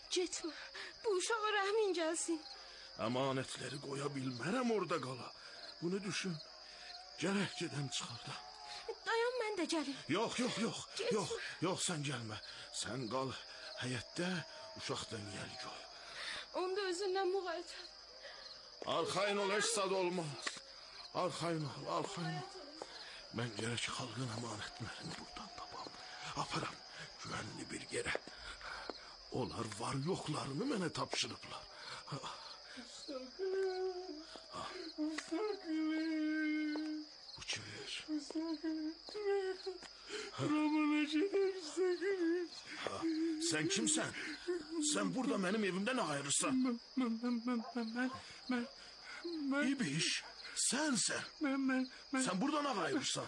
Getmə, bu uşağa rəhmin gəlsin. Əmanətləri qoya bilmərəm orada qala. Bunu düşün. Gərək gedəm çıxarda. Dayan, mən də gəlim. Yox, sən gəlmə. Sən qal həyətdə, uşaqdan gəl qoy. Onda özündən müğayət. Arxayın ol, heç sad olmaz. Arxayın ol. Mən gərək xalqın əmanətlərini buradan tapam. Aparam güvənli bir yerə. Onlar var yoxlarını mənə tapşırıblar. Müstakilin. Bu kimdir? Müstakilin. Ramana gelir müstakilin. Sen kimsən? Sen burada benim evimden ne ayırırsan? Ben İbiş, sensen. Sen burada ne ayırırsan?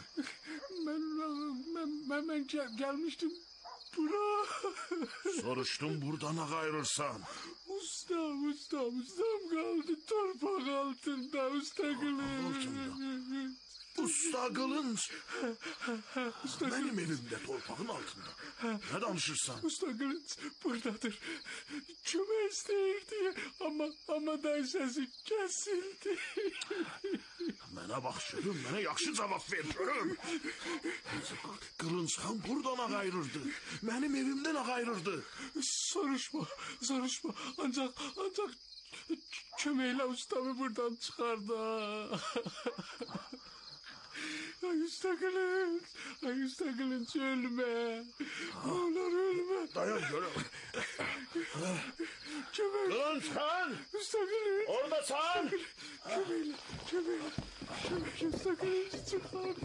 Ben gelmiştim bura. Soruştum burada ne ayırırsan? Ustam kaldı torpak altında müstakilin. Usta Kılınç. Benim evimde torpağın altında. Ne danışırsan? Usta Kılınç buradadır. Kömək istəyir diye ama da sesi kesildi. Mənə bax görüm, mənə yaxşı cavab ver görüm. Kılınç han buradan ayırırdı. Benim evimden ayırırdı. Soruşma. Ancak köməklə ustamı buradan çıxardı. Ay usta Kılınç ölme. Ne olur ölme. Dayan görüm. Kılınç han. Usta Kılınç. Orada sen. Köməklə usta Kılınç'ı çıxardı.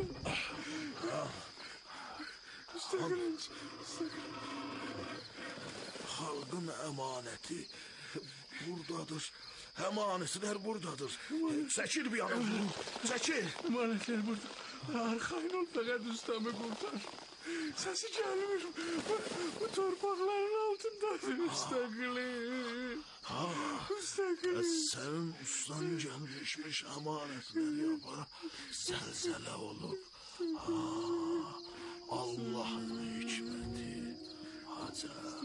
Usta Kılınç. Halkın emaneti buradadır. Emanetler buradadır. Çekil bir yana. Çekil. Emanetler burada. Arxayın ol fakat ustamı kurtar. Sesi gelmiyor. Bu torpakların altındadır Usta Kılınç. Senin ustan gelmişmiş emanetler yapar. Zelzele olur. Allah'ın hikmeti. Acayip.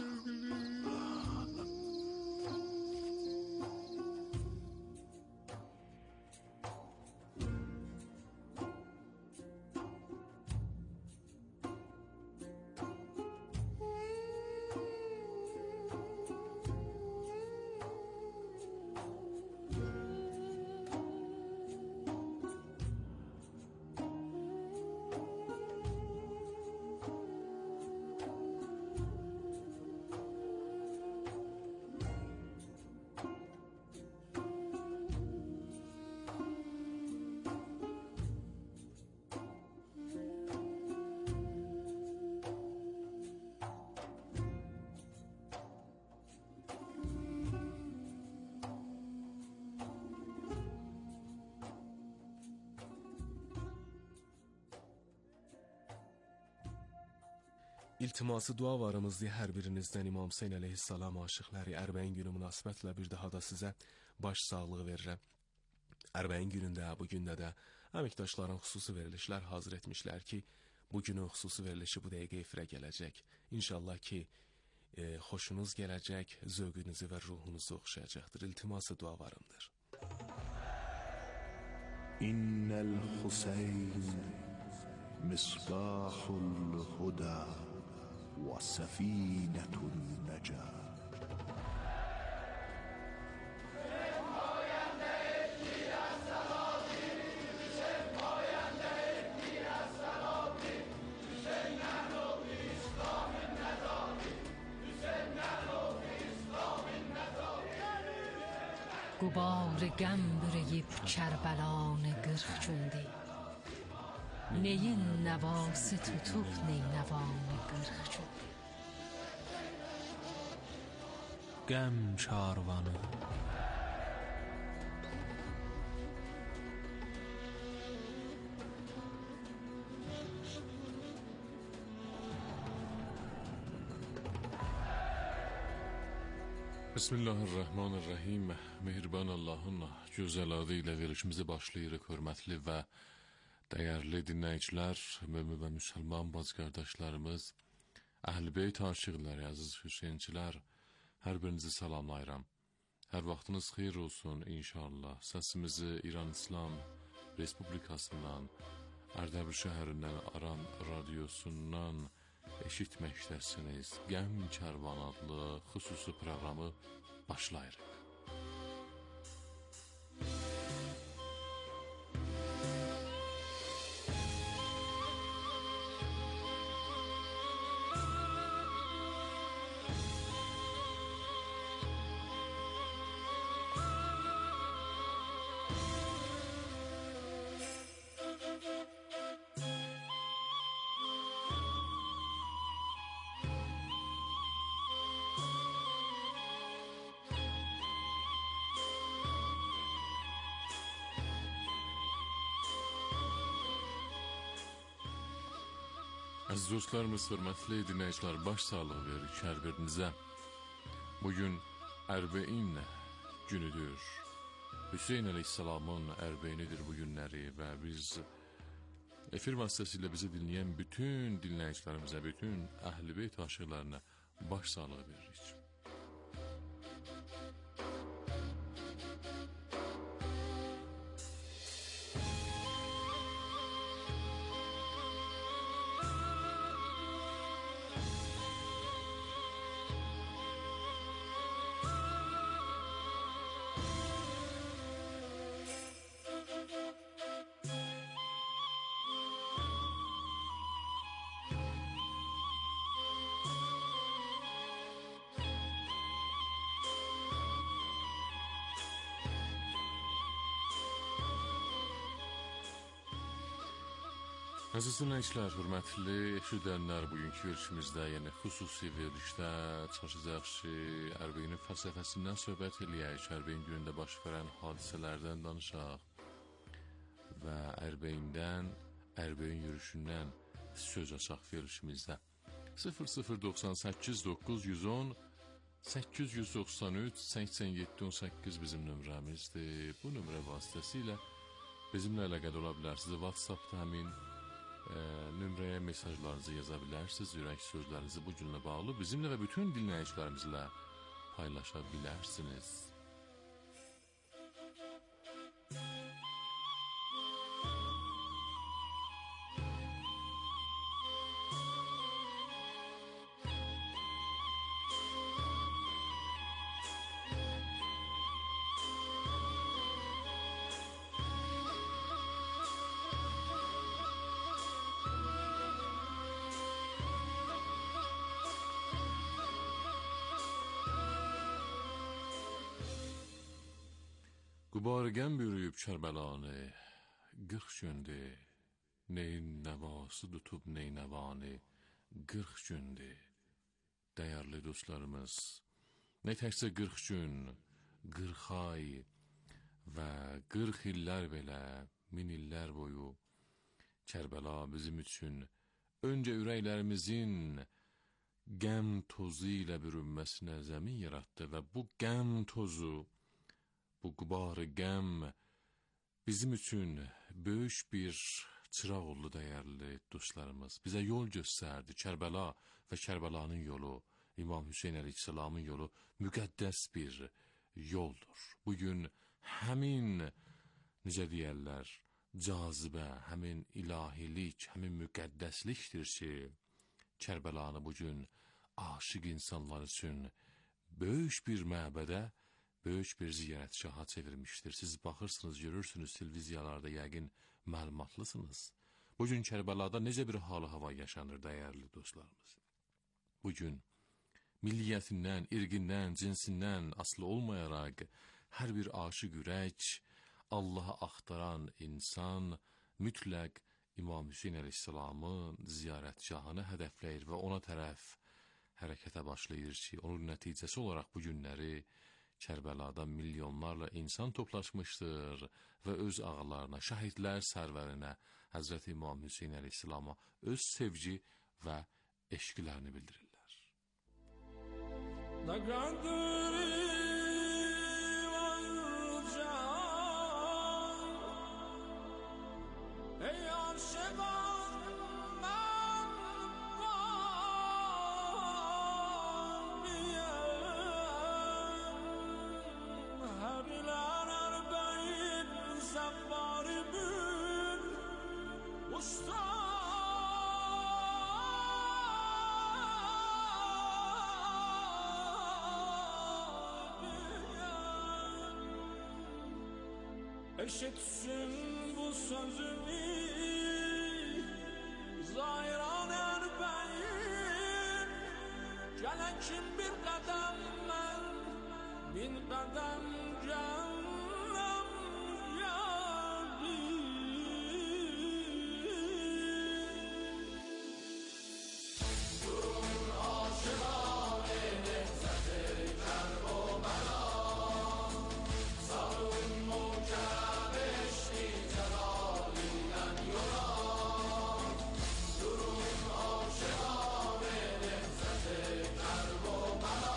İltiması dua varımız deyə hər birinizdən İmam Hüseyn əleyhissalam aşıqları Ərbəyin günü münasibətlə bir daha da sizə baş sağlığı verirəm. Ərbəyin günündə, bu gündə də əməkdaşların xüsusi verilişlər hazır etmişlər ki, bu günün xüsusi verilişi bu dəqiqə efirə gələcək. İnşallah ki, xoşunuz gələcək, zövqünüzü və ruhunuzu oxşayacaqdır. İltiması dua varımdır. İnnel Hüseyn misbahul huda ve sefinetun necat. Gubar gəm bürüyüb Kərbəlanı 40 gündür. Neyin nəvası tutub neynəvanı 40 gündür. Qəm karvanı Bismillahirrahmanirrahim. Mehriban Allahın gözəl adı ilə verilişimizi başlayırıq, hörmətli və dəyərli dinləyicilər, mömin və müsəlman bacı qardaşlarımız, Əhl-i Beyt aşiqləri, əziz Hüseynçilər, Hər birinizi salamlayıram. Hər vaxtınız xeyir olsun inşallah. Səsimizi İran İslam Respublikasından, Ərdəbil şəhərindən Aran radiosundan eşitməkdəsiniz. Qəm Kərvan adlı xüsusi proqramı başlayırıq. Əziz dostlarımız, hörmətli dinləyicilər, baş sağlığı veririk hər birinizə. Bugün Ərbein günüdür. Hüseyn əleyhissalamın Ərbeynidir bu günləri və biz efir vasitəsilə bizi dinləyən bütün dinləyicilərimizə, bütün Əhl-i Beyt aşıqlarına baş sağlığı veririk. Əziz dinləyicilər, hörmətli eşidənlər, bugünkü verilişimizdə, yəni xüsusi verilişdə çalışacaq ki, Ərbeyinin fəlsəfəsindən söhbət eləyək, Ərbeyin günündə baş verən hadisələrdən danışaq və Ərbeyin yürüyüşündən söz açaq verilişimizdə. 0098 910 893 8718 bizim nömrəmizdir. Bu nömrə vasitəsilə bizimlə əlaqədə ola bilərsiniz. WhatsAppda həmin nömrəyə mesajlarınızı yaza bilərsiniz, ürək sözlərinizi bu günlə bağlı bizimlə və bütün dinləyicilərimizlə paylaşa bilərsiniz. Qubargən bürüyüb Kərbəlanı, 40 gündür, neyin nəvası tutub neynəvanı, 40 gündür. Dəyərli dostlarımız, nə təkcə 40 gün, 40 ay və 40 illər belə, 1000 illər boyu Kərbəla bizim üçün öncə ürəklərimizin qəm tozu ilə bürünməsinə zəmin yaratdı və bu qəm tozu, bu qubar-ı qəm bizim üçün böyük bir çıraq oldu dəyərli dostlarımız. Bizə yol göstərdi. Kərbəla və Kərbəlanın yolu, İmam Hüseyn əleyhissalamın yolu müqəddəs bir yoldur. Bugün həmin, necə deyərlər, cazibə, həmin ilahilik, həmin müqəddəslikdir ki, Kərbəlanı bugün aşiq insanlar üçün böyük bir məbədə, böyük bir ziyarətgaha çevirmişdir. Siz baxırsınız, görürsünüz televiziyalarda, yəqin məlumatlısınız. Bugün Kərbəlada necə bir hal-hava yaşanır dəyərli dostlarımız. Bugün milliyyətindən, irqindən, cinsindən asılı olmayaraq hər bir aşiq ürək, Allahı axtaran insan mütləq İmam Hüseyn əleyhissalamın ziyarətgahını hədəfləyir və ona tərəf hərəkətə başlayır ki, onun nəticəsi olaraq bu günləri Kərbəlada milyonlarla insan toplaşmışdır və öz ağalarına, şəhidlər sərvərinə, Həzrəti İmam Hüseyn əleyhissalama öz sevgi və eşqilərini bildirirlər. Ey aşıqan mən var niyə eşitsin bu sözümü. Zahirán erbeğin, gelekim bir kadem ben, bin kadem canım yarim. Durun aşıran nehzeti Kerbela, sarın mucab eşli celalinden yola. Durun aşıran nehzeti Kerbela,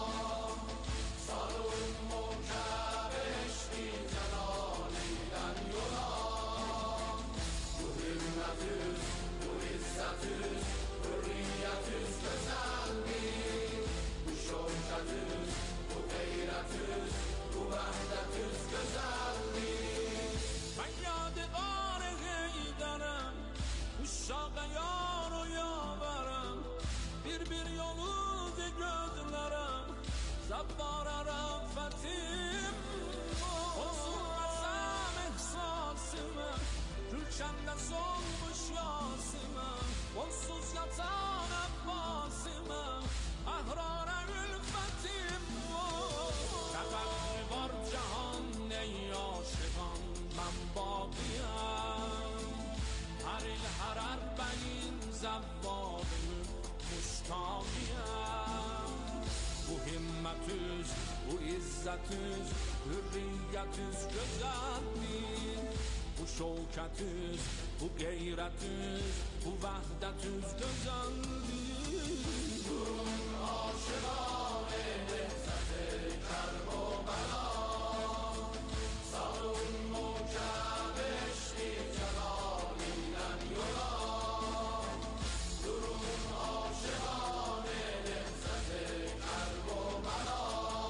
sarın mucab eşli celalinden yola. Bu himmetüz, bu izzetüz, hürriyetüz güzeldir. Bu şevketüz, bu gayretüz, bu vahdetüz güzeldir. Ben yadigar Heydar'ım, uşağa yar o yavarım. Bir yolu de gözlerim, zabbara rafetim. Olsun mesem ihsasımı, Gülşende solmuş yasımı. Onsuz yatan Abbasımı, ahrara ülfetim. Sebepli var cihan ey aşıkan, ben bağlıyım. Her il her erbeğin zevvabının muştağıyım. Bu himmetüz, bu izzetüz, hürriyetüz güzeldir. Bu şevketüz, bu gayretüz, bu vahdetüz güzeldir. Durun aşıran nehzeti Kerbela, sarın mucab eşli celalinden yola. Durun aşıran nehzeti Kerbela,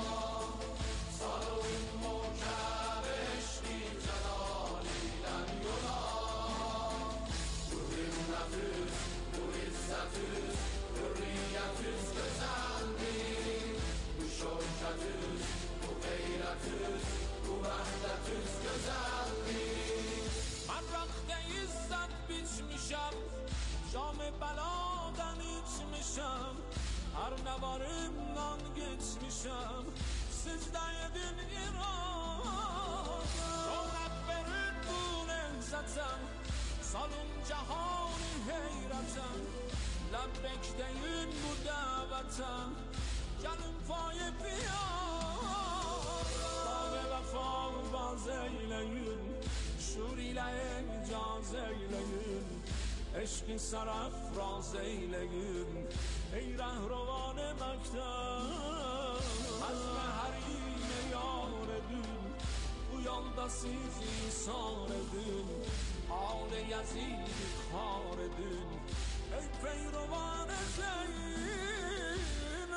sarın mucab eşli celalinden yola. Bu himmetüz, bu izzetüz, hürriyetüz güzeldir. Bu şevketüz, bu gayretüz, bu vahdetüz güzeldir. Ben rakde izzet biçmişem, cam-ı beladan içmişem. Her ne varımdan geçmişem, secde edin iradım. Şöhret verin bu nehzetem, salın cehani heyretem. Lebbek deyin bu davetem, gelin faye piyar. Bâg-ı vefa baz eyleyin, şur ile icaz eyleyin. Eşk-i serafraz eyleyin, ey rehrovan mektep. Azm her yine yar edin, bu yolda siz ihsan edin. Ağl Yazid-i khar edin, ey peyrovan Zeynep.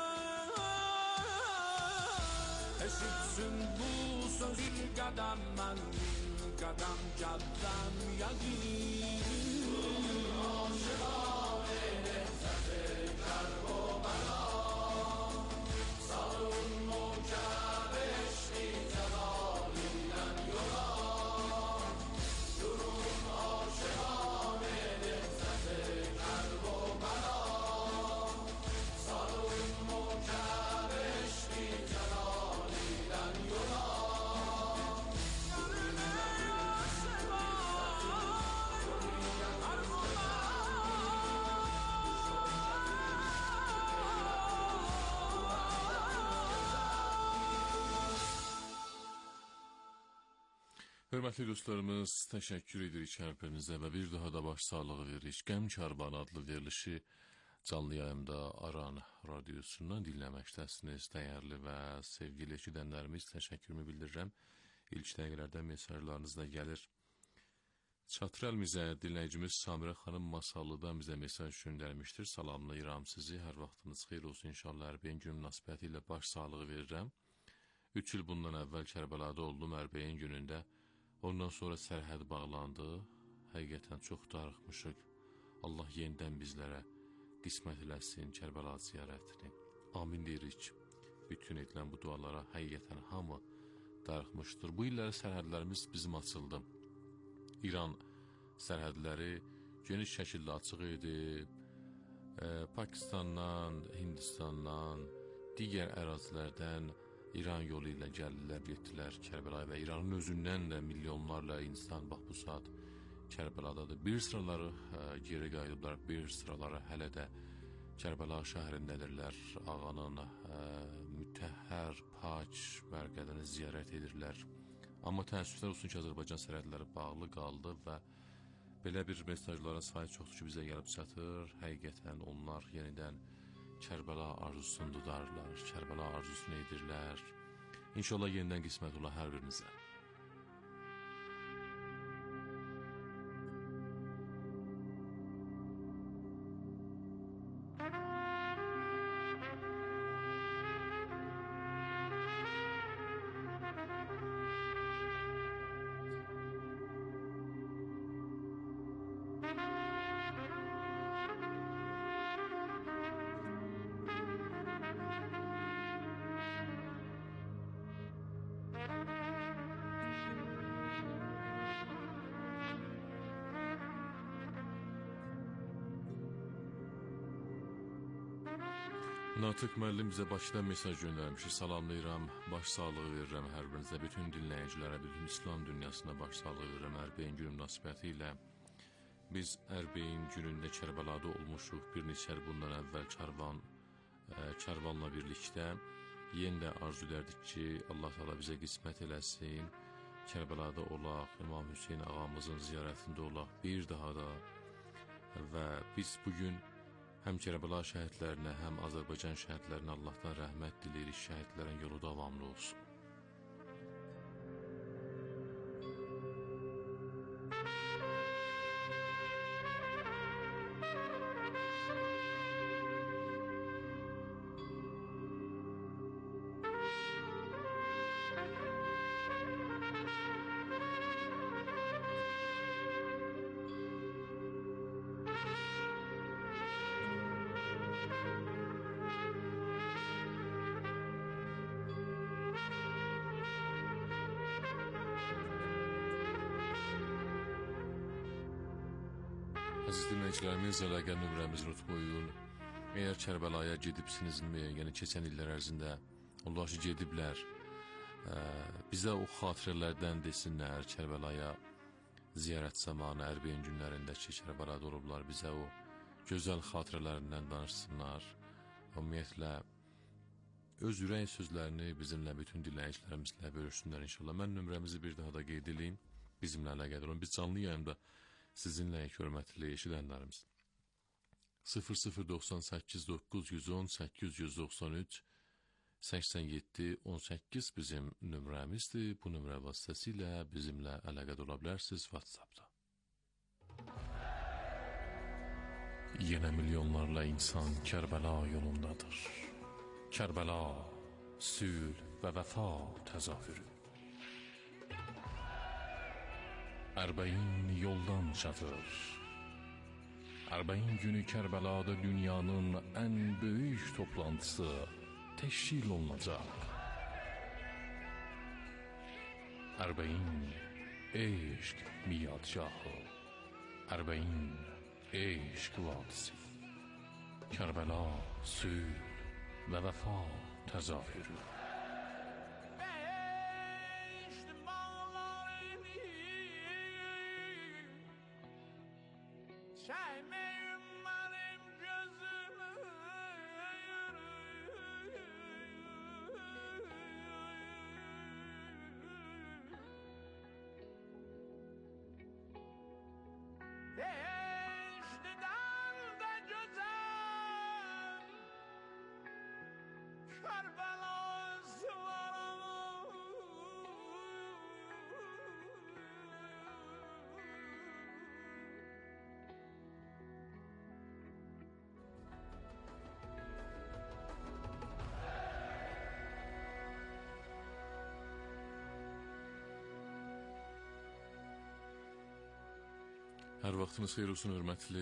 Eşitsin bu sözü kadem ben, kadem caddem yagin. Aşıran nehzeti Kerbela, sarın mucab eşli celalinden yola. Durun aşıran nehzeti Kerbela, sarın mucab eşli celalinden yola. Hörmətli dostlarımız, təşəkkür edirik hərpəmizə və bir daha da baş sağlığı veririk. Qəm Karvanı adlı verilişi canlı yayımda Aran radiosundan dinləməkdəsiniz. Dəyərli və sevgili eşidənlərimiz, təşəkkürümü bildirirəm. İlk dəqiqələrdən mesajlarınız da gəlir. Çatır əlimizə dinləyicimiz Samirə xanım Masallıdan bizə mesaj göndərmişdir. Salamlayıram sizi, hər vaxtınız xeyir olsun inşallah. Ərbəyin günü münasibəti ilə baş sağlığı verirəm. 3 il bundan əvvəl Kərbəlada oldum Ərbəyin günündə. Ondan sonra sərhəd bağlandı. Həqiqətən çox darıxmışıq. Allah yenidən bizlərə qismət eləsin Kərbəla ziyarətini. Amin deyirik. Bütün edilən bu dualara həqiqətən hamı darıxmışdır. Bu illəri sərhədlərimiz bizim açıldı. İran sərhədləri geniş şəkildə açıq idi. Pakistandan, Hindistandan, digər ərazilərdən İran yolu ilə gəldilər, getdilər Kərbəlaya və İranın özündən də milyonlarla insan bax bu saat Kərbəladadır. Bir sıraları geri qayıdıblar, bir sıraları hələ də Kərbəla şəhərindədirlər. Ağanın mütəhhər, pak mərqədini ziyarət edirlər. Amma təəssüflər olsun ki, Azərbaycan sərhədləri bağlı qaldı və belə bir mesajların sayı çoxdur ki, bizə gəlib çatır. Həqiqətən onlar yenidən Kərbəla arzusunu dudarlar, Kərbəla arzusunu edirlər. İnşallah yenidən qismət ola hər birimizə. Natiq müəllim bizə Bakıdan mesaj göndərmişdir. Salamlayıram, baş sağlığı verirəm hər birinizə, bütün dinləyicilərə, bütün İslam dünyasına baş sağlığı verirəm. Ərbəyin günü münasibəti ilə biz Ərbəyin günündə Kərbəlada olmuşuq. Bir neçə il bundan əvvəl Karvanla birlikdə. Yenə də arzu edərdik ki, Allah Teala bizə qismət eləsin. Kərbəlada olaq, İmam Hüseyin ağamızın ziyarətində olaq bir daha da və biz bugün həm Kərbəla şəhidlərinə, həm Azərbaycan şəhidlərinə Allahdan rəhmət diləyirik, şəhidlərin yolu davamlı olsun. Əziz dinləyicilərimiz, əlaqə nömrəmizi unutmayın. Əgər Kərbəlaya gedibsinizmi, yəni keçən illər ərzində onlar ki gediblər, bizə o xatirələrdən desinlər. Kərbəlaya ziyarət zamanı Ərbəyin günlərində ki, Kərbəlada olublar, bizə o gözəl xatirələrindən danışsınlar. Ümumiyyətlə, öz ürək sözlərini bizimlə, bütün dinləyicilərimizlə bölüşsünlər inşallah. Mən nömrəmizi bir daha da qeyd edeyim, bizimlə əlaqədar olun. Biz canlı yayımda sizinlə hörmətli eşidənlərimiz 0098 910 893 87 18 bizim nömrəmizdir. Bu nömrə vasitəsilə bizimlə əlaqədar ola bilərsiniz WhatsAppda. Yenə milyonlarla insan Kərbəla yolundadır. Kərbəla, sülh və vəfa təzahürü. Ərbəyin yoldan çatır. Ərbəyin günü Kərbəlada dünyanın ən böyük toplantısı təşkil olunacaq. Ərbəyin eşq miyadgahı, Ərbəyin eşq vadisi, Kərbəla sülh və vəfa təzahürü. Hər vaxtınız xeyir olsun, hörmətli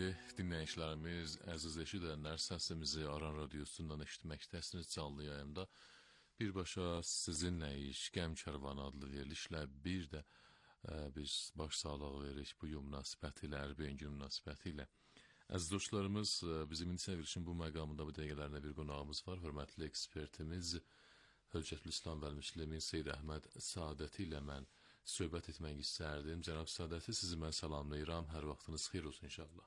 dinləyicilərimiz, əziz eşidənlər, səsimizi Aran radiosundan eşitməkdəsiniz canlı yayımda. Birbaşa sizinlə iş, Qəm Kərvanı adlı verilişlə bir də biz baş sağlığı veririk bu gün münasibətilə, Ərbəyin günü münasibətilə. Əziz dostlarımız, bizim indi verilişin bu məqamında bu dəqiqələrində bir qonağımız var. Hörmətli ekspertimiz Hüccətül İslam və Müslimin Seyyid Əhməd Saadəti ilə mən söhbət etmək istərdim. Cənab Saadəti, sizi mən salamlayıram. Hər vaxtınız xeyir olsun inşallah.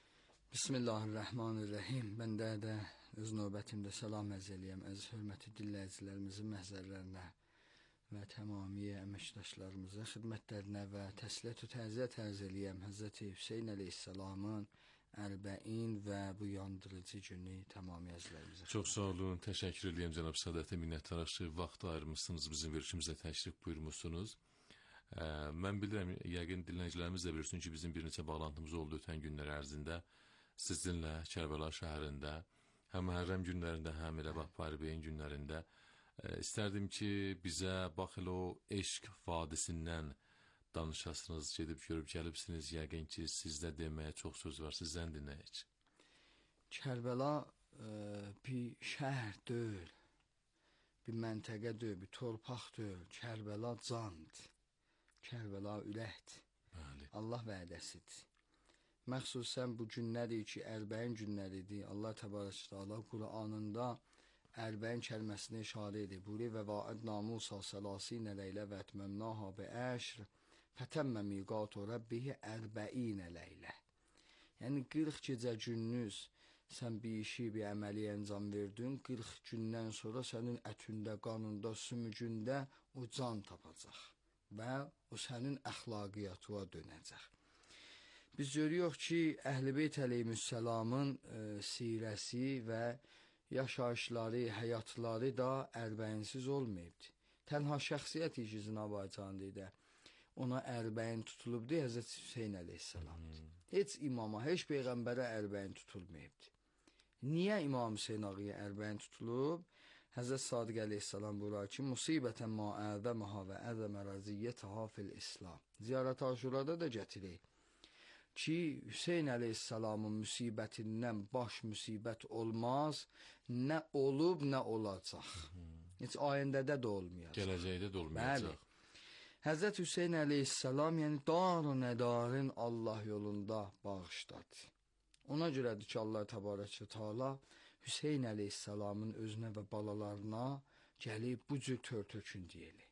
Bismillahirrahmanirrahim. Mən də öz növbətimdə salam ərz eləyəm. Əziz hörmətli dinləyicilərimizin məhzərlərinə və tamamiyə əməkdaşlarımıza xidmətlərinə və təsliyat-ı təziyyət ərz eləyəm. Həzrəti Hüseyn əleyhissalamın Ərbəin və bu yandırıcı günü tamamiyə əzizlərimizə. Çox sağ olun, təşəkkür edəyəm cənab Saadətə, minnətdarıq ki, vaxt ayırmışsınız, bizim verilişimizə təşrif buyurmuşsunuz. Mən bilirəm, yəqin dinləyicilərimiz də bilirsin ki, bizim bir neçə bağlantımız oldu ötən günlər ərzində. Sizinlə Kərbəla şəhərində, həm Məhərrəm günlərində, həm elə bax Ərbəin günlərində istərdim ki, bizə bax elə o eşq vadisindən danışasınız, gedib görüb gəlibsiniz, yəqin ki, sizdə deməyə çox söz var, sizdən dinləyək. Kərbəla bir şəhər deyil, bir məntəqə deyil, bir torpaq deyil. Kərbəla candır, Kərbəla ürəkdir, Allah vədəsidir. Məxsusən bu günlədir ki, Ərbəin günləridir. Allah təbarək təala Qur'anında Ərbəin kəlməsinə işarə edir. Buyuruyor və vaidna Musa salasinə leylə və etməmnaha bi əşr fətəmmə miqatu rabbihi ərbəinə leylə. Yəni 40 gecə gündüz sən bir işi, bir əməli əncam verdin, 40 gündən sonra sənin ətündə, qanında, sümücündə o can tapacaq və o sənin əxlaqiyyatına dönəcək. Biz görüyoruz ki, Əhl-i Beyt əleyhissalamın sirəsi və yaşayışları, həyatları da ərbəyinsiz olmayıbdır. Tənha şəxsiyyət işi Azərbaycanda ona ərbəyin tutulubdur Həzrət Hüseyn əleyhissalamdır. Heç imama, heç peyğəmbərə ərbəyin tutulmayıbdır. Niyə İmam Hüseyn ağaya ərbəyin tutulub? Həzrət Sadiq əleyhissalam buyurur ki, musibətən ma əzəməha və əzəmə rəziyyətəha fil İslam. Ziyarət Aşurada da gətirir ki, Hüseyn əleyhissalamın müsibətindən baş müsibət olmaz, nə olub, nə olacaq. Heç ayəndədə də olmayacaq. Gələcəkdə də olmayacaq. Bəli. Həzrət Hüseyn əleyhissalam, yəni dar-ı nədarin Allah yolunda bağışladı. Ona görədir ki, Allah təbarək və təala Hüseyn əleyhissalamın özünə və balalarına gəlib bu cür tör-tökün deyili.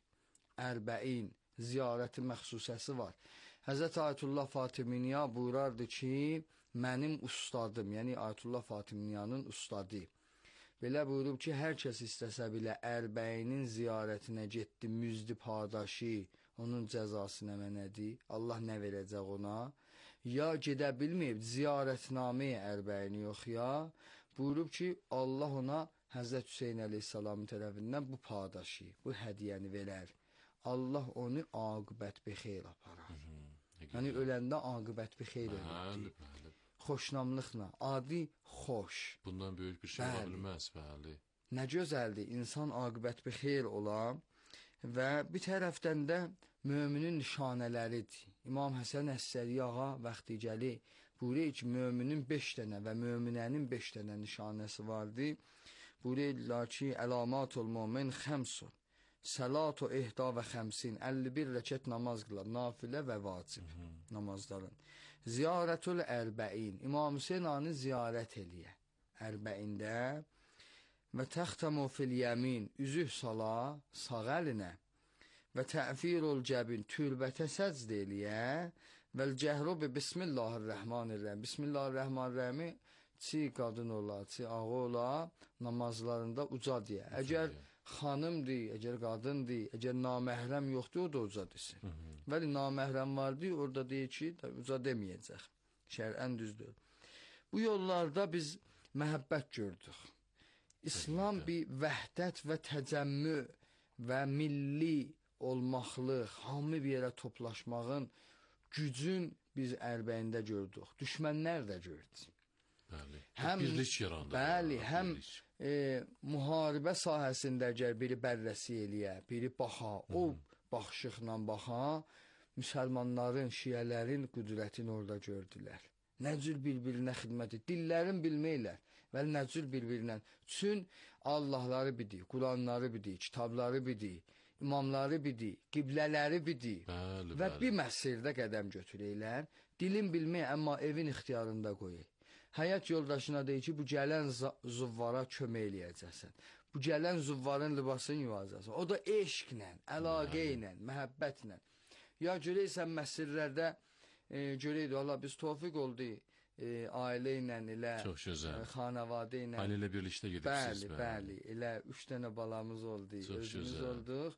Ərbəin ziyarəti məxsusəsi var. Həzrət Ayətullah Fatimiyya buyurardı ki, mənim ustadım, yəni Ayətullah Fatimiyyanın ustadı. Belə buyurub ki, hər kəs istəsə bilə Ərbəinin ziyarətinə getdi, müzdi padaşı, onun cəzası nə mənədir, Allah nə verəcək ona, ya gedə bilməyib ziyarətnaməyə Ərbəyini yox ya, buyurub ki, Allah ona Həzrət Hüseyn əleyhissalamın tərəfindən bu padaşı, bu hədiyəni verər. Allah onu aqibət bi xeyr aparar. Yəni öləndə aqibət bi xeyr olur. Xoşnamlıqla, adi xoş. Bundan böyük bir şey ola bilməz, bəli. Nə gözəldir, insan aqibət bi xeyr ola və bir tərəfdən də möminin nişanələridir. İmam Həsən Əs-Səri ağa vaxtı gəli buyuruyor ki, möminin 5 dənə və möminənin 5 dənə nişanəsi vardı. Buyuruyorlar ki, əlamatul mömin xəmsun. Salatu ihda və xəmsin, 51 rəkət namaz qılar, nafilə və vacib namazların. Ziyarətul ərbəin, İmam Hüseyn ağanı ziyarət eləyə ərbəində və təxtəmu fil yəmin, üzüh sala sağ əlinə və tə'firul cəbin, türbətə səcd eləyə və cəhru bi bismillahirrahmanirrahim, bismillahirrahmanirrahimi çi qadın ola, çi ağı ola, namazlarında uca deyə. Əgər xanımdır, əgər qadındır, əgər naməhrəm yoxdur, o da uca desin. Bəli, naməhrəm vardır, orada deyir ki, uca deməyəcək. Şərən düzdür. Bu yollarda biz məhəbbət gördük. İslam bir vəhdət və təcəmmü və milli olmaqlıq, hamı bir yerə toplaşmağın gücün biz Ərbəyində gördük. Düşmənlər də gördü. Bəli. Həm birlik yarandı. Bəli, həm müharibə sahəsində əgər biri bərrəsi eləyə, biri baxa, o baxışıqla baxa, müsəlmanların, şiyələrin qüdrətini orada gördülər. Nə cür bir-birinə xidməti, dillərin bilməklər. Bəli, nə cür bir-birinə. Çün Allahları bidik, Quranları bidik, kitabları bidik, imamları bidik, qiblələri bidik. Bəli, Və bəli. bir məsirdə qədəm götürəylər. Dilin bilmək, amma evin ixtiyarında qoyur. Həyat yoldaşına deyir ki, bu gələn zuvvara kömək eləyəcəksən. Bu gələn zuvvarın libasını yuvacaqsan. O da eşqlə, əlaqə ilə, məhəbbətlə. Ya görəysən məsirlərdə, görəydi, Allah biz tofiq oldu, ailə ilə elə, Çox gözəl. xanavadə ilə. Ailə ilə birlikdə gedibsiniz. Bəli, elə 3 dənə balamız oldu, Çox özümüz gözəl. olduq.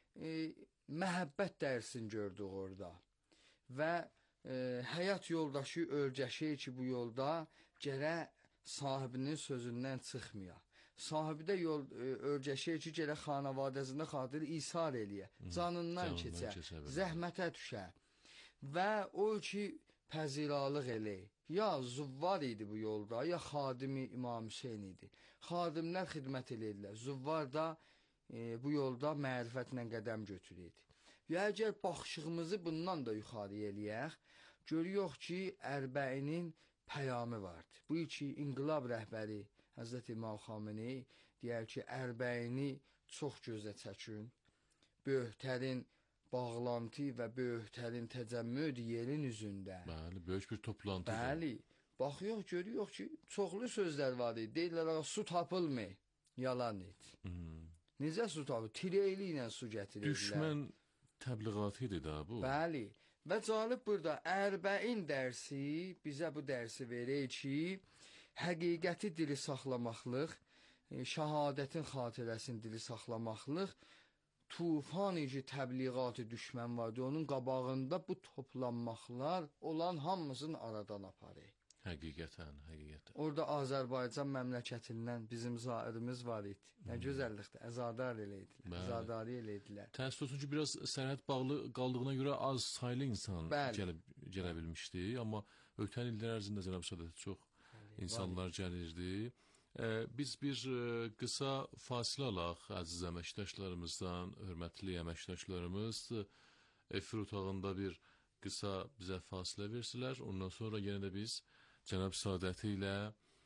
Məhəbbət dərsini gördük orada. Və həyat yoldaşı ölcəşir ki, bu yolda gərək sahibinin sözündən çıxmaya. Sahibi də yol ölcəşir ki, gərək xanavadəsində xatir isar eləyə. Canından keçə, zəhmətə düşə. Və o ki, pəziralıq elə. Ya zuvvar idi bu yolda, ya xadimi İmam Hüseyin idi. Xadimlər xidmət eləyirlər. Zuvvar da bu yolda mərifətlə qədəm götürürdü. Və əgər baxışığımızı bundan da yuxarı eləyək, görüyoruz ki, Ərbəinin pəyamı vardı. Bu iki inqilab rəhbəri Həzrət İmam Xameneyi deyər ki, Ərbəyini çox gözə çəkin, böyüklərin bağlantı və böyüklərin təcəmmüd yerin üzündə. Bəli, böyük bir toplantıdır. Bəli, baxıyoruz, görüyoruz ki, çoxlu sözlər var idi. Deyirlər, su tapılmır, yalan idi. Necə su tapılır? Tireyli ilə su gətirirlər. Düşmən təbliğatı idi da bu. Bəli. Və calib burada Ərbəin dərsi bizə bu dərsi verir ki, həqiqəti dili saxlamaqlıq, şəhadətin xatirəsini dili saxlamaqlıq, tufan-ı ki, təbliğatı düşmən vardı. Onun qabağında bu toplanmaqlar olan hamısını aradan aparır. Həqiqətən, həqiqətən. Orada Azərbaycan məmləkətindən bizim zairimiz var idi. Nə gözəllikdə, əzadar eləydilər, əzadarı eləydilər. Təəssüf olsun ki, biraz sərhəd bağlı qaldığına görə az saylı insan gələ bilmişdi. Amma ötən illər ərzində Cənab Sadət çox insanlar gəlirdi. Biz bir qısa fasilə alaq əziz əməkdaşlarımızdan, hörmətli əməkdaşlarımız efir otağında bir qısa bizə fasilə versilər. Ondan sonra yenə də biz Cənab Sadəti ilə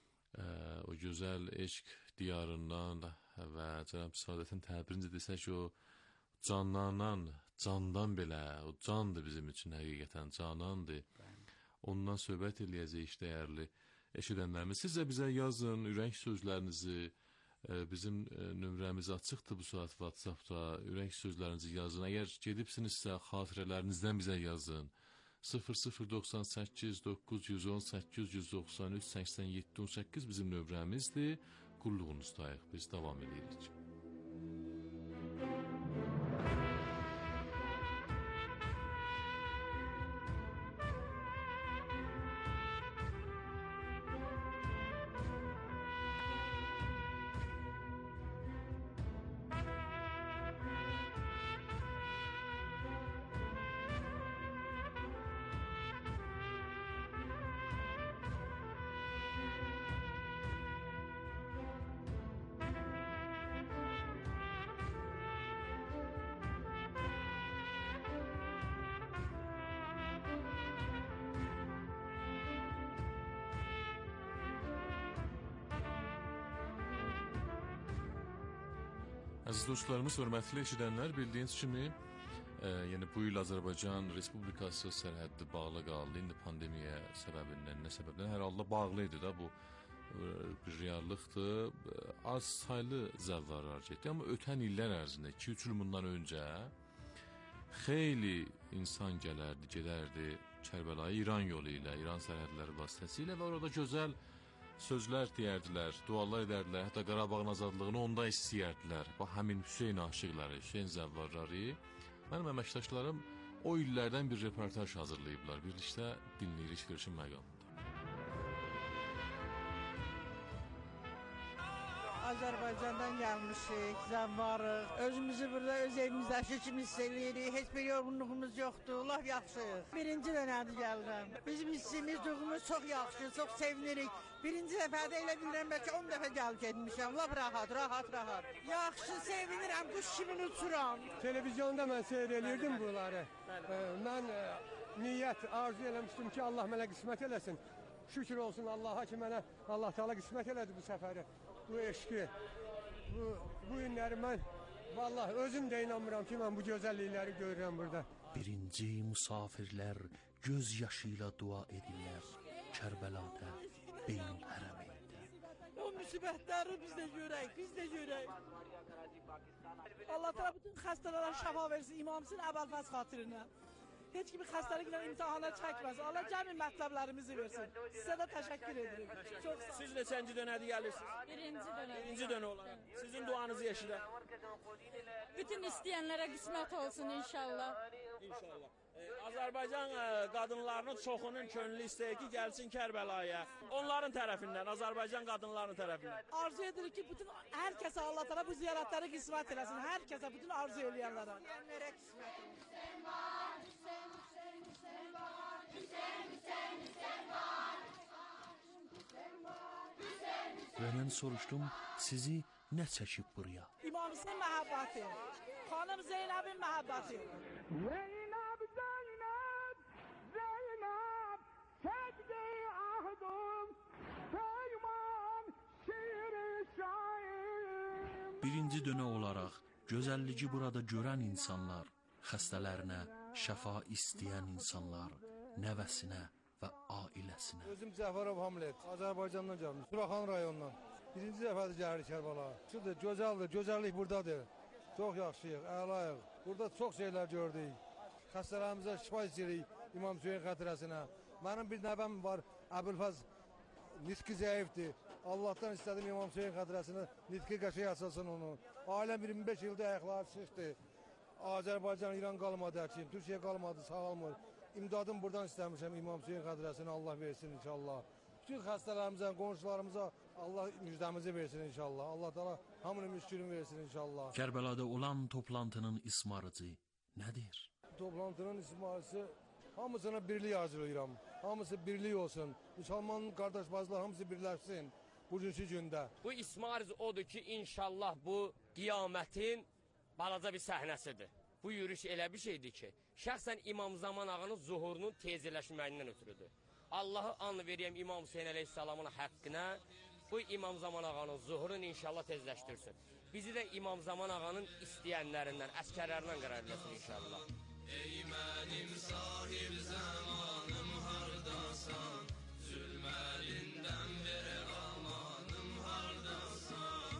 o gözəl eşq diyarından və Cənab Sadətin təbirincə desək o canlanan, candan belə, o candır bizim üçün həqiqətən, canandır. Ondan söhbət eləyəcək dəyərli eşidənlərimiz. Siz də bizə yazın, ürək sözlərinizi, bizim nömrəmiz açıqdır bu saat WhatsAppda, ürək sözlərinizi yazın. Əgər gedibsinizsə xatirələrinizdən bizə yazın. 0098 910 893 87 18 bizim nömrəmizdir. Qulluğunuzdayıq. Biz davam edirik. Əziz dostlarımız, hörmətli eşidənlər, bildiyiniz kimi, yəni bu il Azərbaycan Respublikası sərhəddi bağlı qaldı. İndi pandemiya səbəbindən, nə səbəbdən? Hər halda bağlı idi da bu bir reallıqdır. Az saylı zəvvarlar getdi, amma ötən illər ərzində, 2-3 il bundan öncə xeyli insan gələrdi, gedərdi Kərbəlaya İran yolu ilə, İran sərhədləri vasitəsilə və orada gözəl sözlər deyərdilər, dualar edərdilər, hətta Qarabağın azadlığını onda istəyərdilər. Bax, həmin Hüseyn aşıqları, Hüseyn zəvvarları, mənim əməkdaşlarım o illərdən bir reportaj hazırlayıblar. Birlikdə dinləyirik Firşin məqamında. Azərbaycandan gəlmişik, zəvvarıq. Özümüzü burada öz evimizdəki kimi hiss edirik. Heç bir yorğunluğumuz yoxdur, laf yaxşıyıq. Birinci dənədir gəlirəm. Bizim hissimiz, duyğumuz çox yaxşı, çox sevinirik. Birinci dəfədə elə bilirəm, bəlkə 10 dəfə gəlib getmişəm. Laf rahat, rahat, rahat. Yaxşı, sevinirəm, quş kimi uçuram. Televizyonda mən seyr elirdim bunları. Mən niyyət arzu eləmişdim ki, Allah mənə qismət eləsin. Şükür olsun Allah'a ki mənə Allah Teala qismət elədi bu səfəri. Bu eşqi. Bu günləri mən vallahi özüm də inanmıram ki, mən bu gözəllikləri görürəm burada. Birinci musafirlər göz yaşıyla dua edirlər Kərbəlada Beynul Hərəmeyndə. O müsibətləri biz də görək, biz də görək. Allah Teala bütün xəstələrə şəfa versin, İmam Hüseyn Əbəlfəz xatirinə. Heç kimi xəstəliklə imtihana çəkməsin. Allah cəmi mətləblərimizi versin. Sizə də təşəkkür edirəm. Çox sağ olun. Siz neçənci dönədir gəlirsiniz? Birinci dönə olaraq. Sizin duanızı eşidək. Bütün istəyənlərə qismət olsun inşallah. İnşallah. Azərbaycan qadınlarının çoxunun könlü istəyir ki, gəlsin Kərbəlaya. Onların tərəfindən, Azərbaycan qadınlarının tərəfindən. Arzu edirik ki, bütün hər kəsə Allah Teala bu ziyarətləri qismət eləsin. Hər kəsə, bütün arzu eləyənlərə. Deyənlərə qismət olsun. Və mən soruşdum, sizi nə çəkib buraya? İmam Hüseyn məhəbbəti, xanım Zeynəbin məhəbbəti. Zeynəb, Zeynəb, Zeynəb, sədqi ahdum, peyman, şiir-i şair. Birinci dönə olaraq gözəlliyi burada görən insanlar, xəstələrinə şəfa istəyən insanlar, nəvəsinə və ailəsinə. Özüm Cəfərov Hamlet, Azərbaycandan gəldim, Suraxan rayonundan. Birinci dəfədir gəlirik Kərbəlaya. Şudur, gözəldir, gözəllik buradadır. Çox yaxşıyıq, əlayıq. Burada çox şeylər gördük. Xəstələrimizə şifa istəyirik İmam Hüseyn xatirəsinə. Mənim bir nəvəm var, Əbülfəz, nitqi zəifdir. Allahdan istədim İmam Hüseyn xatirəsinə nitqi qəşəng açılsın onu. Ailəm 25 ildə ayaqları çıxdı. Azərbaycan, İran qalmadı həkim, Türkiyə qalmadı, sağalmır. İmdadım buradan istəmişəm İmam Hüseyin xatirəsini Allah versin inşallah. Bütün xəstələrimizə, qonşularımıza Allah müjdəmizi versin inşallah. Allah Teala hamının müşkülünü versin inşallah. Kərbəlada olan toplantının ismarıcı nədir? Toplantının ismarıcısı hamısına birlik arzulayıram. Hamısı birlik olsun. Müsəlman qardaş bacılar hamısı birləşsin bugünkü gündə. Bu ismarıcı odur ki, inşallah bu qiyamətin balaca bir səhnəsidir. Bu yürüyüş elə bir şeydir ki, şəxsən İmam Zaman ağanın zuhurunun tezləşməyindən ötürüdür. Allahı and verəyəm İmam Hüseyin əleyhissalamın haqqına, bu İmam Zaman ağanın zuhurunu inşallah tezləşdirsin. Bizi də İmam Zaman ağanın istəyənlərindən, əskərlərindən qərar eləsin inşallah. Ey mənim sahib zamanım hardasan, zülməlindən verə amanım hardasan.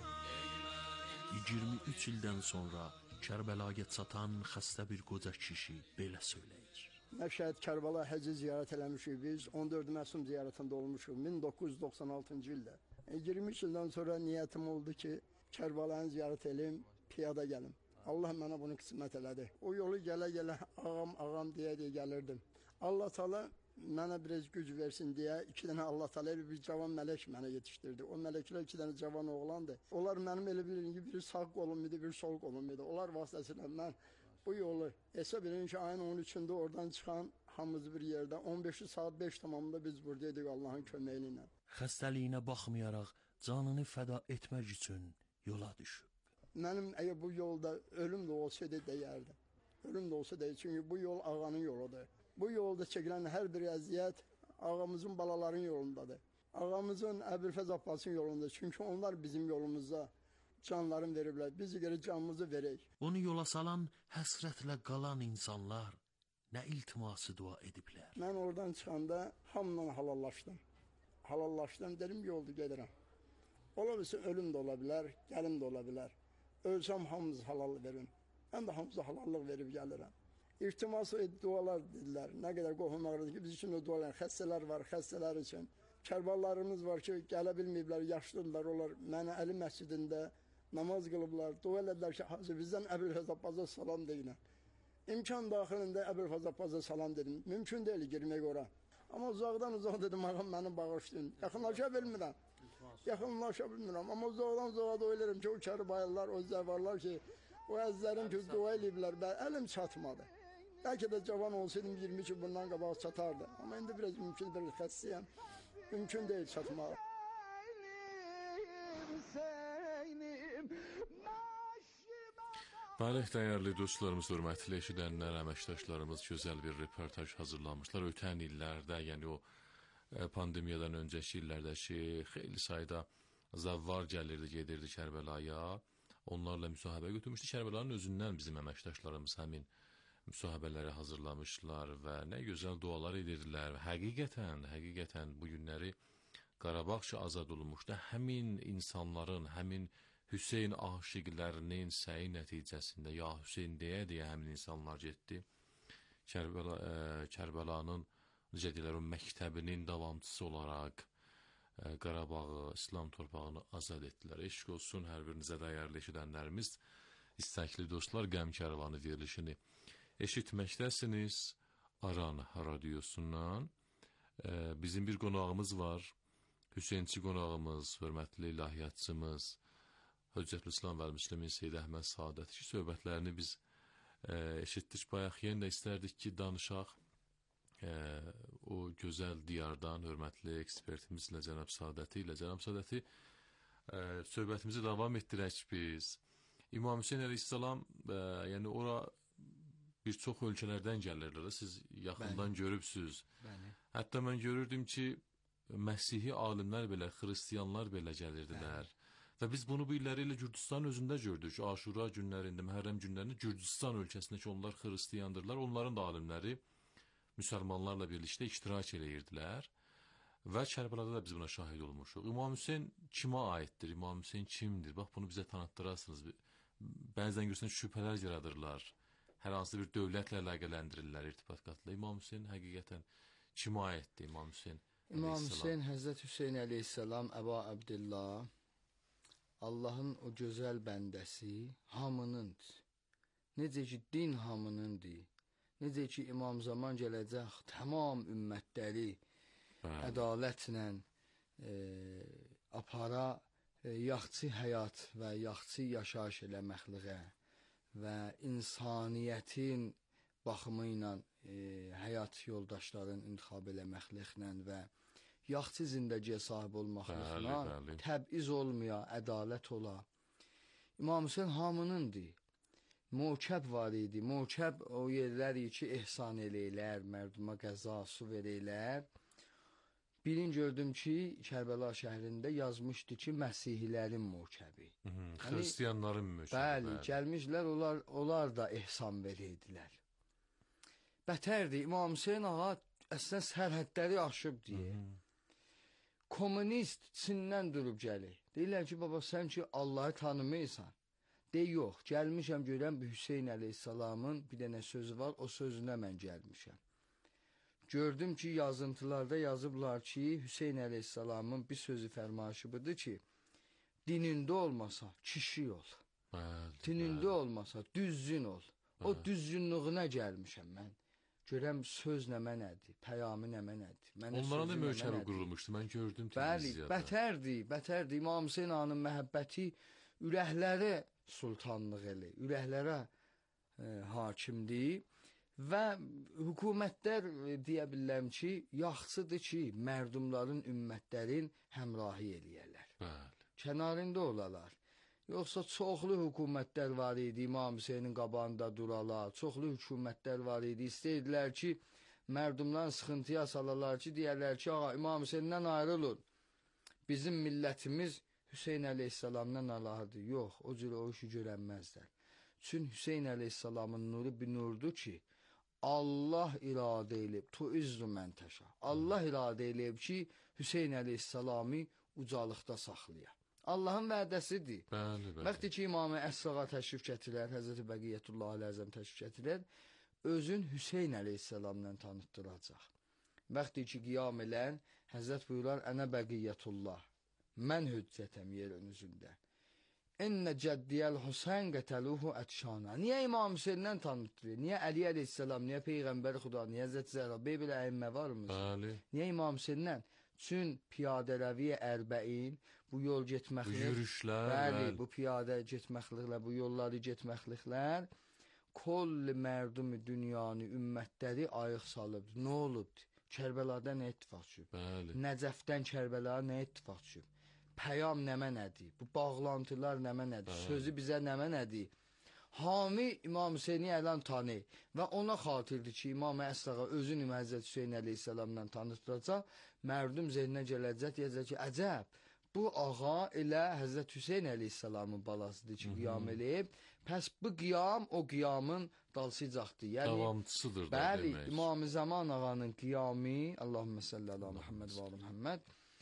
23 ildən sonra Kərbəlaya çatan xəstə bir qoca kişi belə söyləyir. Məşhəd Kərbəla Həcci ziyarət eləmişik biz. 14 Məsum ziyarətində olmuşuq 1996-cı ildə. 23 ildən sonra niyyətim oldu ki, Kərbəlanı ziyarət eləyim, piyada gəlim. Allah mənə bunu qismət elədi. O yolu gələ-gələ ağam deyə gəlirdim. Allah Teala mənə biraz güc versin deyə 2 dənə Allah Teala bir cavan mələk mənə yetişdirdi. O mələklər 2 dənə cavan oğlandı. Onlar mənim elə bilirəm ki, biri sağ qolum idi, biri sol qolum idi. Onlar vasitəsilə mən bu yolu hesab edin ki, ayın 13-də oradan çıxan hamımız bir yerdə 15 saat 5 tamamında biz buradaydık Allahın köməyi ilə. Xəstəliyinə baxmayaraq canını fəda etmək üçün yola düşüb. Mənim əgər bu yolda ölüm də olsaydı deyərdim. Ölüm də olsa deyir, çünki bu yol ağanın yoludur. Bu yolda çəkilən hər bir əziyyət ağamızın balaların yolundadır. Ağamızın Əbülfəz Abbasın yolundadır. Çünki onlar bizim yolumuzda canlarını veriblər. Biz görə canımızı verək. Onu yola salan, həsrətlə qalan insanlar nə iltiması dua ediblər. Mən oradan çıxanda hamla halallaşdım. Halallaşdım, dedim ki, oldu gedirəm. Ola bilsin, ölüm də ola bilər, gəlim də ola bilər. Ölsəm hamımız halal verin. Mən də hamımıza halallıq verib gəlirəm. İltiması dualar dedilər. Nə qədər qohum ağrıdır ki, biz üçün də dualar. Xəstələr var, xəstələr üçün. Kərballarımız var ki, gələ bilməyiblər, yaşlıdırlar. Onlar mənə Əli məscidində namaz qılıblar. Dua elədilər ki, hazır bizdən Əbülfəz Abbaza salam deyinə. İmkan daxilində Əbülfəz Abbaza salam dedim. Mümkün deyil girmək ora. Amma uzaqdan dedim, ağam məni bağışlayın. Yaxınlaşa bilmirəm. Yaxınlaşa bilmirəm. Amma uzaqdan uzağa dua elərim ki, o kərbayırlar, o zəvarlar ki, o əzlərim ki, dua eləyiblər. Əlim çatmadı. Bəlkə də cavan olsaydım 22 bundan qabaq çatardı. Amma indi biraz mümkün deyil, xəstəyəm. Mümkün deyil çatmaq. Bəli, dəyərli dostlarımız, hörmətli eşidənlər, əməkdaşlarımız gözəl bir reportaj hazırlamışlar. Ötən illərdə, yəni o pandemiyadan öncəki illərdəki xeyli sayda zavvar gəlirdi, gedirdi Kərbəlaya. Onlarla müsahibə götürmüşdü. Kərbəlanın özündən bizim əməkdaşlarımız həmin müsahibələri hazırlamışlar və nə gözəl dualar edirdilər. Həqiqətən bu günləri Qarabağça azad olunmuşdu. Həmin insanların, həmin Hüseyn aşiqlərinin səyi nəticəsində ya Hüseyn deyə həmin insanlar getdi. Kərbəlanın necə deyirlər, o məktəbinin davamçısı olaraq Qarabağı, İslam torpağını azad etdilər. Eşq olsun hər birinizə dəyərli eşidənlərimiz, istəkli dostlar, Qəm Kərvanı verilişini eşitməkdəsiniz Aran radiosundan. Bizim bir qonağımız var, Hüseynçi qonağımız, hörmətli ilahiyyatçımız Höccətül İslam və Müslimin Seyyid Əhməd Saadət ki, söhbətlərini biz eşitdik bayaq, yenə də istərdik ki, danışaq o gözəl diyardan, hörmətli ekspertimizlə, Cənab Saadəti ilə. Cənab Saadəti, söhbətimizi davam etdirək biz. İmam Hüseyn əleyhissalam, yəni ora bir çox ölkələrdən gəlirlər, siz yaxından görübsünüz. Hətta mən görürdüm ki, Məsihi alimlər belə, xristiyanlar belə gəlirdilər. Və biz bunu bu illəri ilə Gürcüstan özündə gördük. Aşura günlərində, Məhərrəm günlərində Gürcüstan ölkəsindəki onlar xristiyandırlar. Onların da alimləri müsəlmanlarla birlikdə iştirak eləyirdilər. Və Kərbəlada da biz buna şahid olmuşuq. İmam Hüseyn kimə aiddir? İmam Hüseyn kimdir? Bax, bunu bizə tanıtdırarsınız. Bəzən görürsən şübhələr yaradırlar. Hər hansı bir dövlətlə əlaqələndirirlər irtibatla. İmam Hüseyn həqiqətən kimə aiddir İmam Hüseyn? İmam Hüseyn, Həzrət Hüseyn əleyhissalam, Əba Əbdillah, Allahın o gözəl bəndəsi hamınındır. Necə ki, din hamınındır. Necə ki, İmam Zaman gələcək, tamam ümmətləri ədalətlə apara yaxçı həyat və yaxçı yaşayış eləməkliğə və insaniyyətin baxımı ilə həyat yoldaşların intixab eləməkliqlə və yaxçı zindəgiyə sahib olmaqlıqla təbiz olmaya, ədalət ola. İmam Hüseyn hamınındır. Mokəb var idi. Mokəb o yerləri ki, ehsan eləylər, mərduma qəza, su verəylər. Birin gördüm ki, Kərbəla şəhrində yazmışdı ki, Məsihilərin mokəbi. Xristiyanların mokəbi. Bəli, gəlmişlər, onlar da ehsan verəydilər. Bətərdir, İmam Hüseyn ağa əslən sərhədləri aşıb deyə. Komünist Çindən durub gəlir. Deyirlər ki, baba, sən ki, Allahı tanımıysan. Deyir, yox, gəlmişəm görəm Hüseyn əleyhissalamın bir dənə sözü var, o sözünə mən gəlmişəm. Gördüm ki, yazıntılarda yazıblar ki, Hüseyn əleyhissalamın bir sözü fərmayışı budur ki, dinində olmasa kişi ol. Dinində olmasa düzgün ol. O düzgünlüğünə gəlmişəm mən. Görəm söz nəmə nədir, pəyamı nəmə nədir. Onlara da möhkəbi qurulmuşdu, mən gördüm televiziyada. Bəli, bətərdir. İmam Hüseyn ağanın məhəbbəti ürəklərə sultanlıq elə, ürəklərə hakimdir və hökumətlər deyə bilirəm ki, yaxşıdır ki, mərdumların, ümmətlərin həmrahi eləyərlər. Kənarında olalar. Yoxsa çoxlu hökumətlər var idi, İmam Hüseynin qabağında duralar, çoxlu hökumətlər var idi, istəyirdilər ki, mərdumdan sıxıntıya salalar ki, deyərlər ki, ağa, İmam Hüseyndən ayrılın. Bizim millətimiz Hüseyn əleyhissalamdan alahıdır. Yox, o cür o işi görənməzlər. Çünki Hüseyn əleyhissalamın nuru bir nurdur ki, Allah iradə eləyib, tuizzu məntəşə. Allah iradə eləyib ki, Hüseyn əleyhissalamı ucalıqda saxlayaq. Allahın vədəsidir. Bəxti ki, İmam-ı Əssağa təşrif gətirər, Həzrəti Bəqiyyətullah Əl-Əzəm təşrif gətirər, özün Hüseyn əleyhissalamla tanıtdıracaq. Bəxti ki, qiyam elən, Həzrət buyurar, ənə Bəqiyyətullah, mən hüccətəm yerin üzündə. Ennə cəddiyəl Hüseyn qətəluhu ətşana. Niyə İmam Hüseyndən tanıtdırır? Niyə Əli əleyhissalam, niyə Peyğəmbər Xuda, niyə Həzrət Zəhra, belə əyimmə varmız? Niyə İmam Hüseyndən? Çün piyadələviyə ərbəin, bu yol getməklə, bu yürüşlər, bəli, bu piyadə getməkliklə, bu yolları getməkliklər, kolli mərdumi dünyanı, ümmətləri ayıq salıb. Nə olub? Kərbəlada nə ittifaq düşüb? Nəcəfdən Kərbəlaya nə ittifaq düşüb? Pəyam nəmə nədir? Bu bağlantılar nəmə nədir? Sözü bizə nəmə nədir? Hami İmam Hüseyni əlan tanı və ona xatirdir ki, İmam Əsrağa özünü Həzrət Hüseyin əleyhissalamla tanıtdıracaq, mərdum zehninə gələcək, deyəcək ki, əcəb, bu ağa elə Həzrət Hüseyin əleyhissalamın balasıdır ki, qiyam eləyib, pəs bu qiyam o qiyamın dalsıcaqdır. Yəni, davamçısıdır da bəli, demək. İmam-ı Zaman ağanın qiyamı, Allahümmə səllə ala Muhammed və ala Muhammed,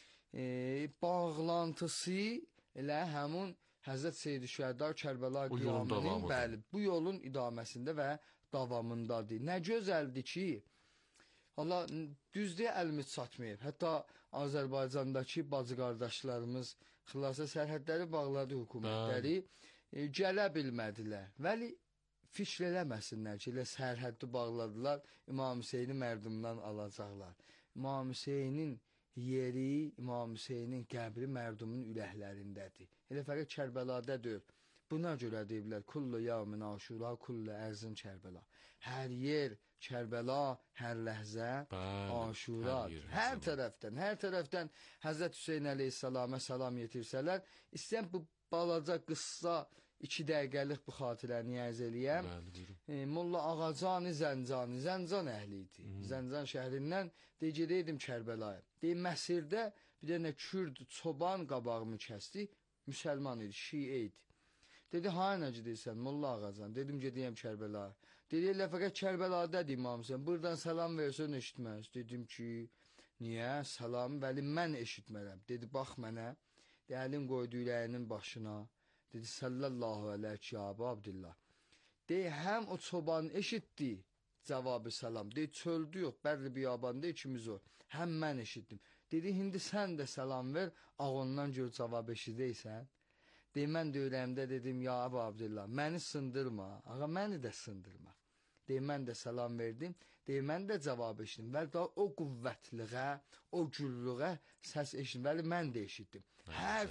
bağlantısı elə həmin Həzrət Seyyid-i Şəhədar Kərbəla qiyamının, bəli, bu yolun idaməsində və davamındadır. Nə gözəldir ki, Allah düzdür, əlimiz çatmayıb. Hətta Azərbaycandakı bacı qardaşlarımız xilasa sərhədləri bağladı hökumətləri, gələ bilmədilər. Vəli fikr eləməsinlər ki, elə sərhəddi bağladılar, İmam Hüseyni mərdumdan alacaqlar. İmam Hüseynin yeri, İmam Hüseynin qəbri mərdumun üləhlərindədir. Elə fəqət Kərbəlada deyil. Buna görə deyiblər, kullu yavmin aşura, kullu ərzin Kərbəla. Hər yer Kərbəla, hər ləhzə aşuradır. Hər tərəfdən Həzrət Hüseyin əleyhissalama salam yetirsələr, istəyən bu balaca qıssa 2 dəqiqəlik bu xatirəni ərz eləyəm. Molla Ağacani Zəncan əhli idi. Zəncan şəhərindən gedəydim Kərbəlaya. Deyim, Məsirdə bir dənə Kürd çoban qabağımı kəsdi, müsəlman idi, şiə idi. Dedi, necə deyirsən, Molla Ağacan? Dedim, gedəyəm Kərbəlaya. Dedi, elə fəqət Kərbəladadır İmam Hüseyin, buradan salam versən eşitməz. Dedim ki, niyə? Salam, vəli mən eşitmərəm. Dedi, bax mənə, əlin qoydu ürəyinin başına. Dedi, sallallahu aleyhi ya Abdillah. Deyir, həm o çoban eşitdi cavabı salam. Deyir, çöldü yox, bərli biyabanda ikimiz o. Həm mən eşitdim. Dedi, indi sən də salam ver, ağondan gör cavab eşidəysən. Deyir, mən də ürəyimdə dedim, ya Əbu Abdillah, məni sındırma, ağa, məni də sındırma. Deyir, mən də salam verdim, deyir, mən də cavab eşitdim. Vəli daha o qüvvətliğə, o güllüğə səs eşitdim, vəli mən də eşitdim. Hər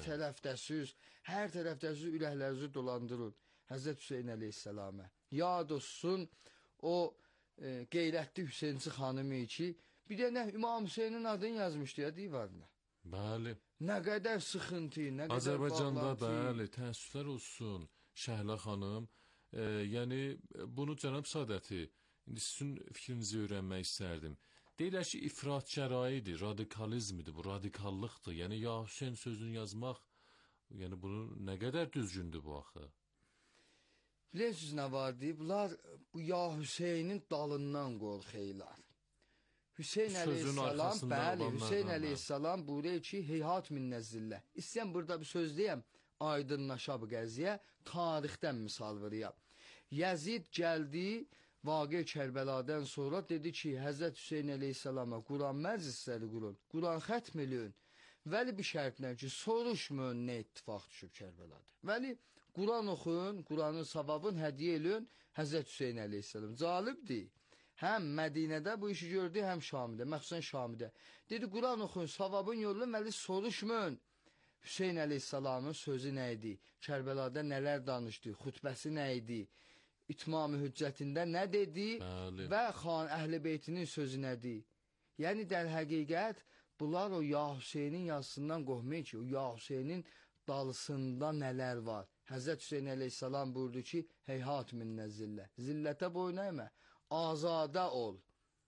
tərəfdəsiz ürəklərinizi dolandırın. Həzrət Hüseyin əleyhissalamə. Yad olsun o qeyrətli Hüseynçi xanımı ki, bir dənə İmam Hüseynin adını yazmışdı ya divarına. Bəli. Nə qədər sıxıntı, nə qədər Azərbaycanda, bağlantı. bəli, təəssüflər olsun Şəhla xanım. Yəni, bunu Cənab Sadəti, indi sizin fikrinizi öyrənmək istərdim. Deyirlər ki, ifrat şəraidir, radikalizmdir, bu radikallıqdır. Yəni, ya Hüseyin sözünü yazmaq, yəni bunu nə qədər düzgündür bu axı? Bilirsiniz nə var deyib? Bunlar bu ya Hüseynin dalından qorxeylar. Hüseyin əleyhissalam, bəli, Hüseyin əleyhissalam buyuruyor ki, heyhat minnəzzillə. İstəyəm burada bir söz deyəm, aydınlaşa bu qəziyə, tarixdən misal veriyəm. Yəzid gəldi, Vaqe Kərbəladan sonra dedi ki, Həzrət Hüseyin əleyhissalama Quran məclisləri qurun, Quran xətm eləyin. Vəli bir şərtlə ki, soruşmayın nə ittifaq düşüb Kərbəlada. Vəli Quran oxuyun, Quranın savabını hədiyyə eləyin Həzrət Hüseyin əleyhissalam. Calibdir. Həm Mədinədə bu işi gördü, həm Şamidə, məxsusən Şamidə. Dedi, Quran oxuyun, savabın yolunu, vəli soruşmayın. Hüseyin əleyhissalamın sözü nə idi? Kərbəlada nələr danışdı? Xutbəsi nə idi? İtmam-ı hüccətində nə dedi? Bəli. Və xan əhl-i beytinin sözü nədir? Yəni, dəl həqiqət, bunlar o ya Hüseynin yazısından qohmayın ki, o ya Hüseynin dalısında nələr var? Həzrət Hüseyin əleyhissalam buyurdu ki, heyhat minnə zillə. Zillətə boyun əymə. Azadə ol.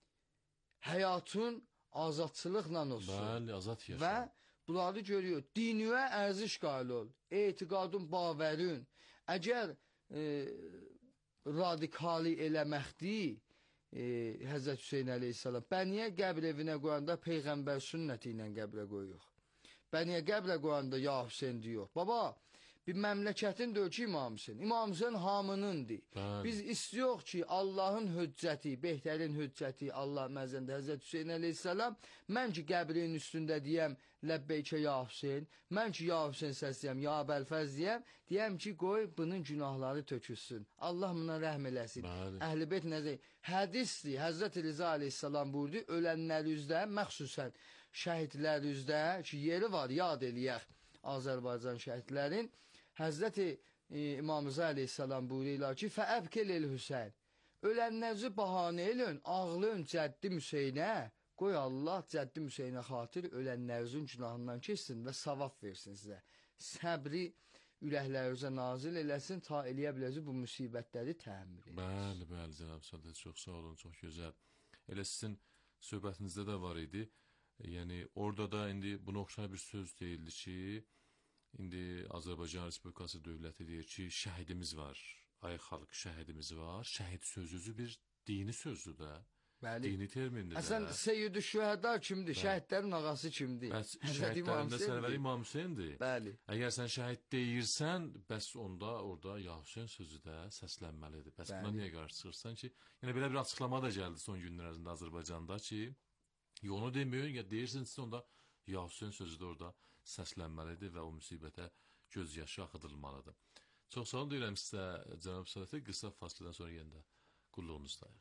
Həyatın azadçılıqla olsun. Bəli, azad yaşa. Və bunları görüyor. Dinüyə ərziş qail ol. Etiqadın, bavərin. Əgər radikali eləməkdir, Həzrət Hüseyin əleyhissalam, bəniyə qəbr evinə qoyanda Peyğəmbər sünnəti ilə qəbrə qoyuyor. Bəniyə qəbrə qoyanda ya Hüseyin diyor. Baba, bir məmləkətin deyil ki, İmam Hüseyin. İmam Hüseyin hamınındır. Biz istiyoruz ki, Allahın hüccəti, behtərin hüccəti, Allah məzəndə Həzrət Hüseyin əleyhissalam, mən ki, qəbrin üstündə deyəm, ləbbeykə ya Hüseyin, mən ki, ya Hüseyin səsləyəm, ya Bəlfəz deyəm ki, qoy bunun günahları tökülsün. Allah buna rəhm eləsin. Əhl-i beyt nəzər, hədisdir, Həzrət Rıza əleyhissalam buyurdu, ölənlər üzdə, məxsusən şəhidlər üzdə ki, yeri var, yad eləyək Azərbaycan şəhidlərin, Həzrəti İmam Rıza əleyhissalam buyururlar ki, fəəbkel el-Hüseyin, ölənlərinizi bahanə elin, ağlayın cəddi Hüseynə, qoy Allah cəddi Hüseynə xatir ölənlərinizin günahından keçsin və savab versin sizə. Səbri ürəklərinizə nazil eləsin, ta eləyə biləcək bu müsibətləri təmir edin. Bəli, bəli cənab Sadat, çox sağ olun, çox gözəl. Elə sizin söhbətinizdə də var idi. Yəni orada da indi buna oxşar bir söz deyildi ki, indi Azərbaycan Respublikası dövləti deyir ki, şəhidimiz var. Ay xalq, şəhidimiz var. Şəhid sözü bir dini sözdür də. Bəli. Dini termindir də. Əsən Seyyid-i Şühəda kimdir? Bəli. Şəhidlərin ağası kimdir? Bəs şəhidlərində sərvər İmam Hüseyndir. Bəli. Əgər sən şəhid deyirsən, bəs onda orada Ya Hüseyn sözü də səslənməlidir. Bəs buna niyə qarşı çıxırsan ki? Yəni belə bir açıqlama da gəldi son günlər ərzində Azərbaycanda ki, onu demiyor, ya deyirsiniz onda Ya Hüseyn sözü də orada səslənməlidir və o müsibətə göz yaşı axıdılmalıdır. Çox sağ olun deyirəm sizə cənab Sələtə, qısa fasilədən sonra yenə də qulluğunuzdayıq.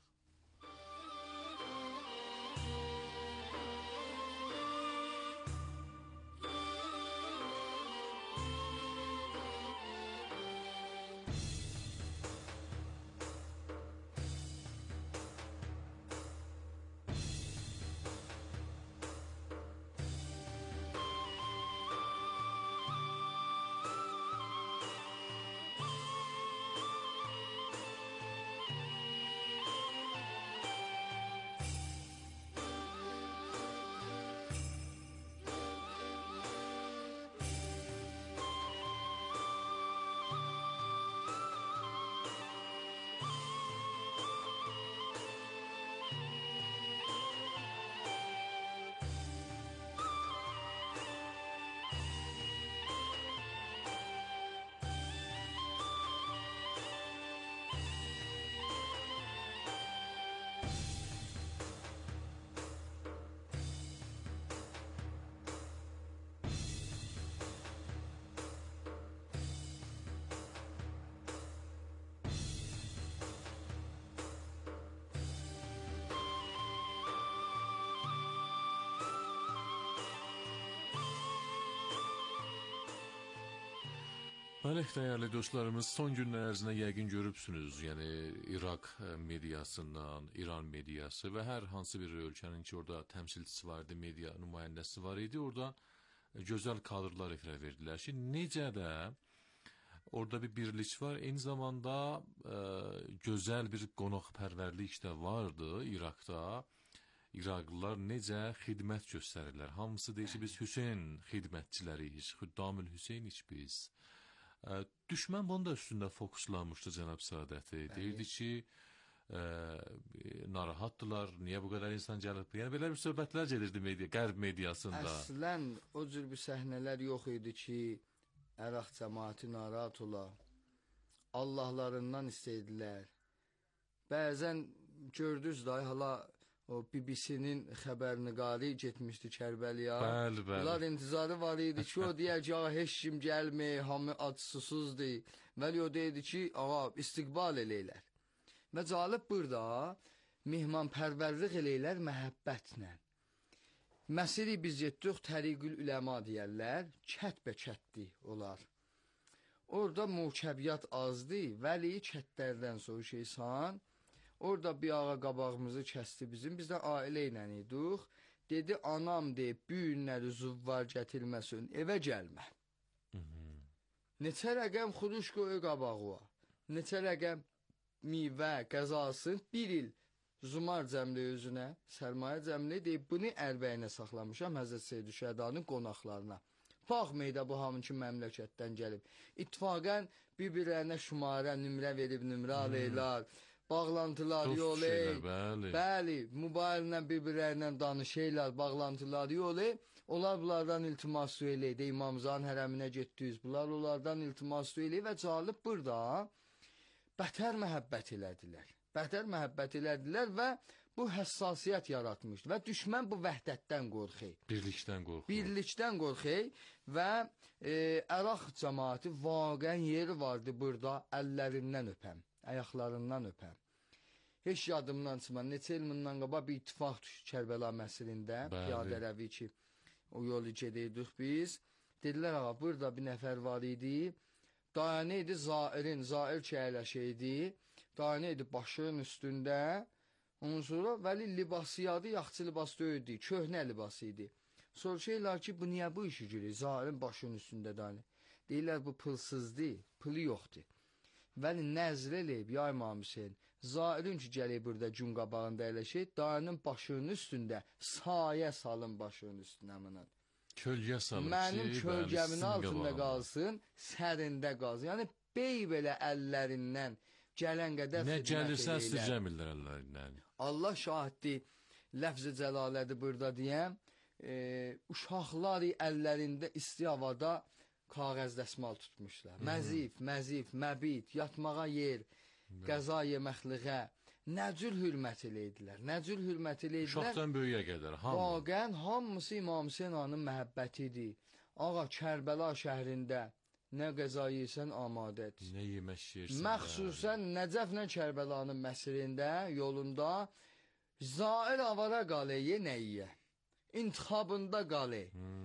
Bəli, dəyərli dostlarımız, son günlər ərzində yəqin görübsünüz, yəni İraq mediasından, İran mediası və hər hansı bir ölkənin ki, orada təmsilçisi var idi, media nümayəndəsi var idi, orada gözəl kadrlar efirə verdilər ki, necə də orada bir birlik var, eyni zamanda gözəl bir qonaqpərvərlik də vardı İraqda. İraqlılar necə xidmət göstərirlər, hamısı deyir ki, biz Hüseyn xidmətçiləriyik, Xuddamül Hüseynik biz. Düşmən bunun da üstündə fokuslanmışdı cənab Saadəti. Deyirdi ki, narahatdılar, niyə bu qədər insan gəlib? Yəni belə bir söhbətlər gelirdi qərb mediasında. Əslən o cür bir səhnələr yox idi ki, Əraq cəmaati narahat ola. Allahlarından istədilər. Bəzən gördünüz da hala o BBC-nin xəbərniqarı getmişdi Kərbəliyə. Bəli, bəli. Bunlar intizarı var idi ki, o deyər ki, heç kim gəlmir, hamı adsızsızdır. Vəli o deyirdi ki, istiqbal eləylər. Və calib burada mehmanpərvərlik eləylər məhəbbətlə. Məsəli biz getdik, təriqül üləma deyərlər, kətbə-kətdi olar. Orada mükəbiyyat azdı, vəli kətlərdən soruşaysan, orada bir ağa qabağımızı kəsdi bizim, biz də ailə ilə idik. Dedi, anam deyib, bu günləri zuvvar gətirməsin, evə gəlmə. Neçə rəqəm xuruş qoyu qabağı, neçə rəqəm mivə, qəzasın, bir il zumar cəmli özünə, sərmayə cəmli deyib, bunu ərbəyinə saxlamışam Həzrət Seyyid-i Şəhədanın qonaqlarına. Baxmayı da bu hamın ki, məmləkətdən gəlib. İttifaqən bir-birlərinə şumarə, nümrə verib, nümrə alırlar. Bağlantılar yolu, bəli, mobillə bir-birlərindən danışırlar, bağlantılar yolu, onlar bunlardan iltimas eləyir, İmamzanın hərəminə getdiniz, bunlar onlardan iltimas eləyir və calib burada bətər məhəbbət elədilər. Bətər məhəbbət elədilər və bu həssasiyyət yaratmışdı və düşmən bu vəhdətdən qorxur. Birlikdən qorxur. Birlikdən qorxur və Əraq cəmaati vaqən yeri vardı burada, əllərindən öpəm. Ayaqlarından öpəm. Heç yadımdan çıxmaz. Neçə il bundan qabaq bir ittifaq düşdü Kərbəla məsəlində. Piyadə rəvi ki, o yolu gedirdik biz. Dedilər, ağa, burada bir nəfər var idi. Dayanı idi Zairin, Zair ki əyləşəydi. Dayanı idi başının üstündə. Ondan sonra vəli libasıyadı, yaxçı libas döyüldü. Köhnə libası idi. Soruşaylar ki, bu niyə bu işi girir? Zairin başının üstündə dayanı. deyirlər bu pulsuzdur, pulu yoxdur. Vəli nəzr eləyib, ya İmam Hüseyin, zairin ki, gəlib burada gün qabağında eləşək, dayının başının üstündə sayə salın başının üstünə mının. Kölgə salın Mənim ki, kölgəmin altında qabağında qalsın, sərində qalsın. Yəni, bey belə əllərindən gələn qədər nə xidmət gəlirsə eləyirlər. sürcəmirlər əllərindən. Allah şahiddir, ləfz-i cəlalədi burada deyəm, uşaqlar əllərində isti havada kağəz dəsmal tutmuşlar. Məzif, məbit, yatmağa yer, qəza yeməkliğə, nəcür hürmət eləydilər, nəcür hürmət eləydilər. Uşaqdan böyüyə qədər, hamı. Vaqən hamısı İmam Hüseyin ağanın məhəbbətidir. Ağa, Kərbəla şəhrində nə qəza yeyirsən amadədir. Nə yemək yeyirsən. Məxsusən Nəcəflə Kərbəlanın məsirində, yolunda zair avara qaləyə nəyə? İntixabında qalə.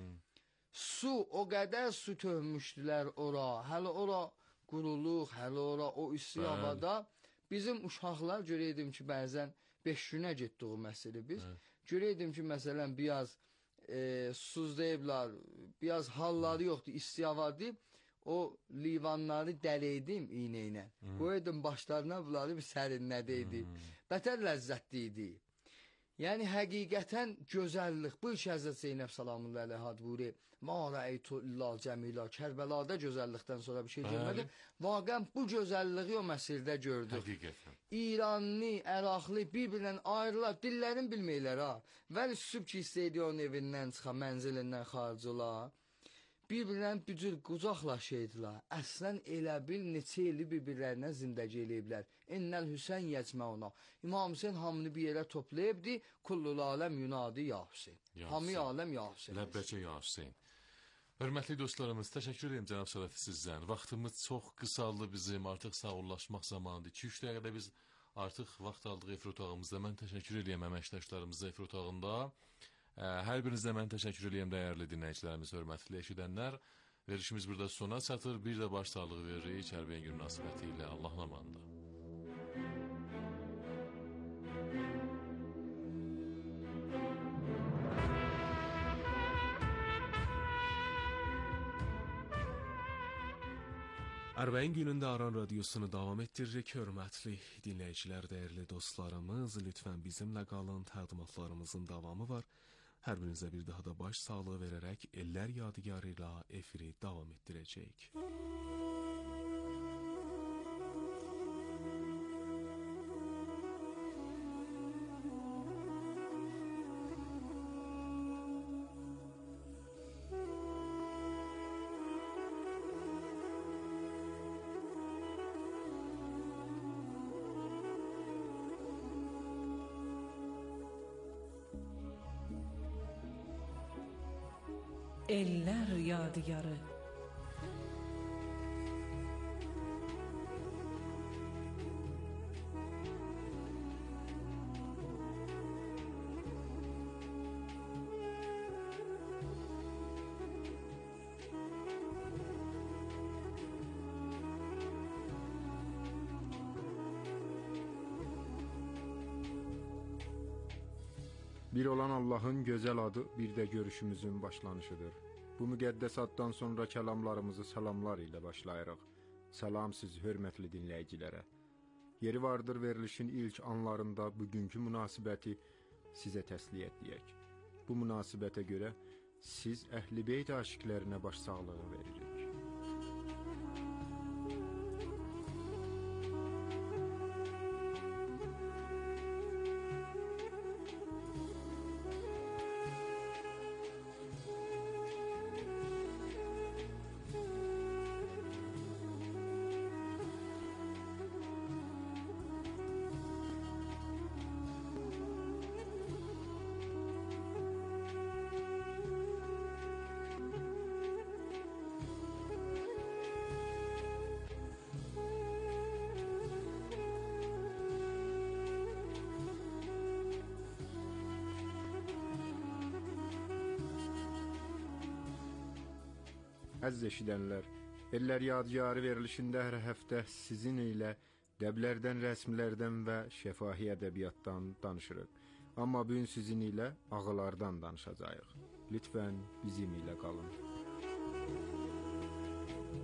Su, o qədər su töhmüşdülər ora. Hələ ora quruluq, hələ ora o üstü havada. Bizim uşaqlar görəydim ki, bəzən 5 günə getdik o məsələ biz. Görəydim ki, məsələn, biraz susuzlayıblar, biraz halları yoxdur, isti havadır. O livanları dələydim iynə ilə. Qoyaydım başlarına bunları bir sərinlədəydi. Bətər ləzzətli idi. Yəni, həqiqətən gözəllik. Bu iki Həzrət Zeynəb salamullah əleyhə buyurur. Ma rəeytu illal cəmilə. Kərbəlada gözəllikdən sonra bir şey demədi. Vaqən bu gözəlliyi o məsirdə gördük. Həqiqətən. İranlı, Əraqlı bir-birindən ayrılar, dillərin bilməklər ha. Vəli sübh ki istəydi onun evindən çıxa, mənzilindən xaric ola. Bir-birindən bücür qucaqlaşıydılar. Əslən elə bil neçə ili bir-birlərinə zindəci eləyiblər. İnnəl Hüseyn yəcməuna. İmam Hüseyin hamını bir yerə toplayıbdı. Kullul aləm yunadi ya Hüseyin. Hamı aləm ya Hüseyin. Ləbbəcə ya Hüseyin. Hörmətli dostlarımız, təşəkkür edirəm cənab Sələfi sizdən. Vaxtımız çox qısaldı bizim, artıq sağollaşmaq zamanıdır. 2-3 dəqiqədə biz artıq vaxt aldıq efir otağımızda. Mən təşəkkür edirəm əməkdaşlarımıza efir otağında. Hər birinizə mən təşəkkür edirəm dəyərli dinləyicilərimiz, hörmətli eşidənlər. Verişimiz burada sona çatır. Bir də baş sağlığı veririk Çərbəyin günü münasibəti ilə. Allahın amanında. Ərbəyin günündə Aran Radiosunu davam etdiririk. Hörmətli dinləyicilər, dəyərli dostlarımız, lütfən bizimlə qalın. Təqdimatlarımızın davamı var. Hər birinizə bir daha da baş sağlığı verərək Ellər Yadigarı ilə efiri davam etdirəcəyik. Ellər yadigarı. Bir olan Allah'ın gözəl adı bir də görüşümüzün başlanışıdır. Bu müqəddəs addan sonra kəlamlarımızı salamlar ilə başlayırıq. Salam siz hörmətli dinləyicilərə. Yeri vardır verilişin ilk anlarında bugünkü münasibəti sizə təsliyə edək. Bu münasibətə görə siz Əhl-i Beyt aşiqlərinə başsağlığı veririk. Əziz eşidənlər, Ellər Yadigarı verilişində hər həftə sizin ilə dəblərdən, rəsmlərdən və şəfahi ədəbiyyatdan danışırıq. Amma bugün sizin ilə ağılardan danışacağıq. Lütfən bizim ilə qalın.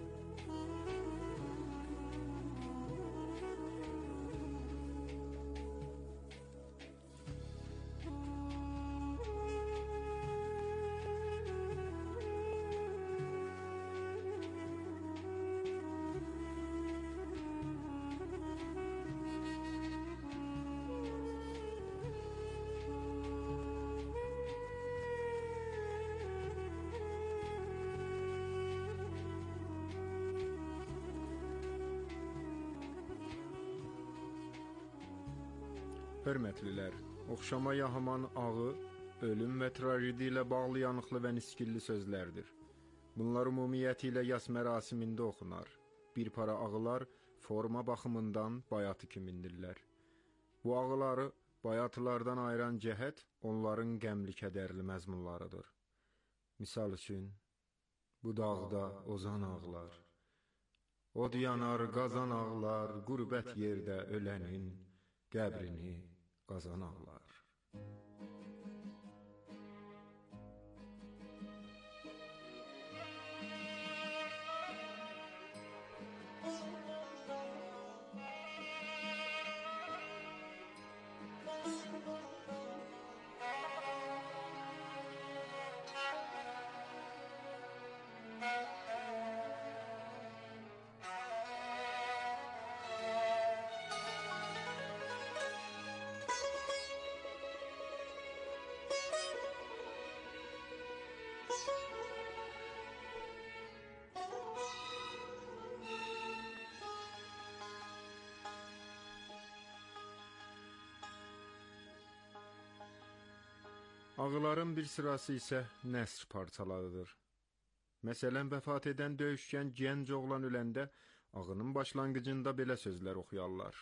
Hörmətlilər, oxşama yahaman ağı, ölüm və trajedi ilə bağlı yanıqlı və niskilli sözlərdir. Bunlar ümumiyyəti ilə yas mərasimində oxunar. Bir para ağılar forma baxımından bayatı kimindirlər. Bu ağıları bayatılardan ayıran cəhət onların qəmli kədərli məzmunlarıdır. Misal üçün, bu dağda ozan ağlar, od yanar qazan ağlar, qürbət yerdə ölənin qəbrini qazan ağlar. Ağıların bir sırası isə nəsr parçalarıdır. Məsələn, vəfat edən döyüşkən gənc oğlan öləndə ağının başlanğıcında belə sözlər oxuyarlar.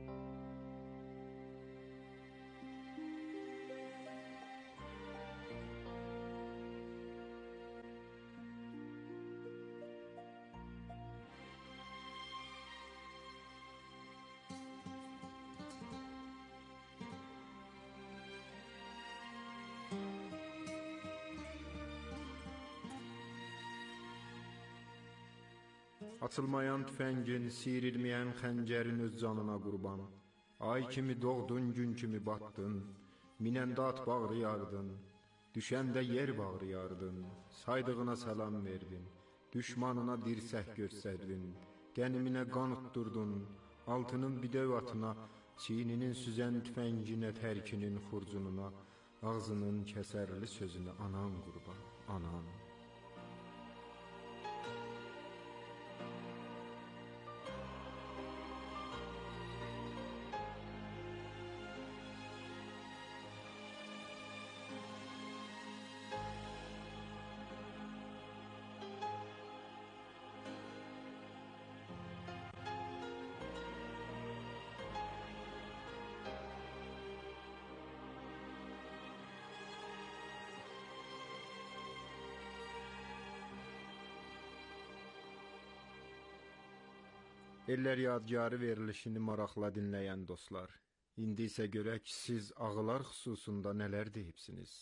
Açılmayan tüfəngin, siyrilməyən xəncərin öz canına qurban. Ay kimi doğdun, gün kimi batdın, minəndə at bağrıyardın, düşəndə yer bağrıyardın, saydığına salam verdin, düşmanına dirsək göstərdin, qəniminə qan utdurdun, altının bidöv atına, çiyninin süzən tüfənginə, tərkinin xurcununa, ağzının kəsərli sözünə anan qurban, anan. Ellər yadgarı verilişini maraqla dinləyən dostlar, indi isə görək siz ağılar xüsusunda nələr deyibsiniz?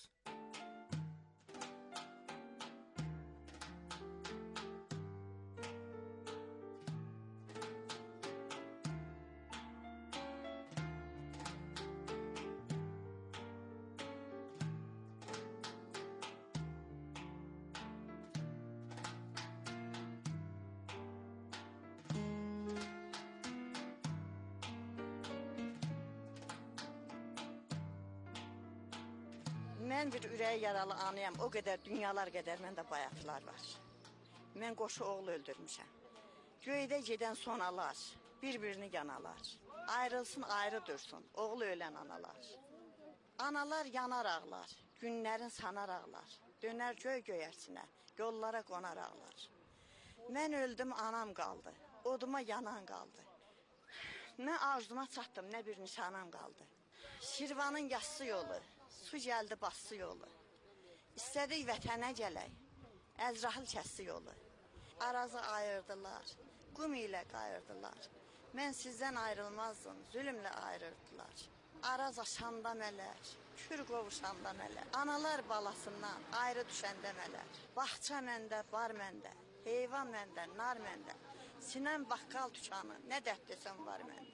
Mən bir ürəyi yaralı anıyam, o qədər dünyalar qədər məndə bayatlar var. Mən qoşu oğlu öldürmüşəm. Göydə gedən sonalar, bir-birini yanalar. Ayrılsın, ayrı dursun, oğlu ölən analar. Analar yanar ağlar, günlərin sanar ağlar. Dönər göy göyərsinə, yollara qonar ağlar. Mən öldüm, anam qaldı, oduma yanan qaldı. Nə arzuma çatdım, nə bir nişanam qaldı. Şirvanın yassı yolu, su gəldi bassı yolu. İstədik vətənə gələk, Əzrahil kəssi yolu. Arazı ayırdılar, qum ilə qayırdılar. Mən sizdən ayrılmazdım, zülmlə ayırırdılar. Araz aşanda mələr, kür qovuşanda mələr. Analar balasından ayrı düşəndə mələr. Bağça məndə, bar məndə, heyvan məndə, nar məndə. Sinəm baqqal tükanı, nə dərd desəm var məndə.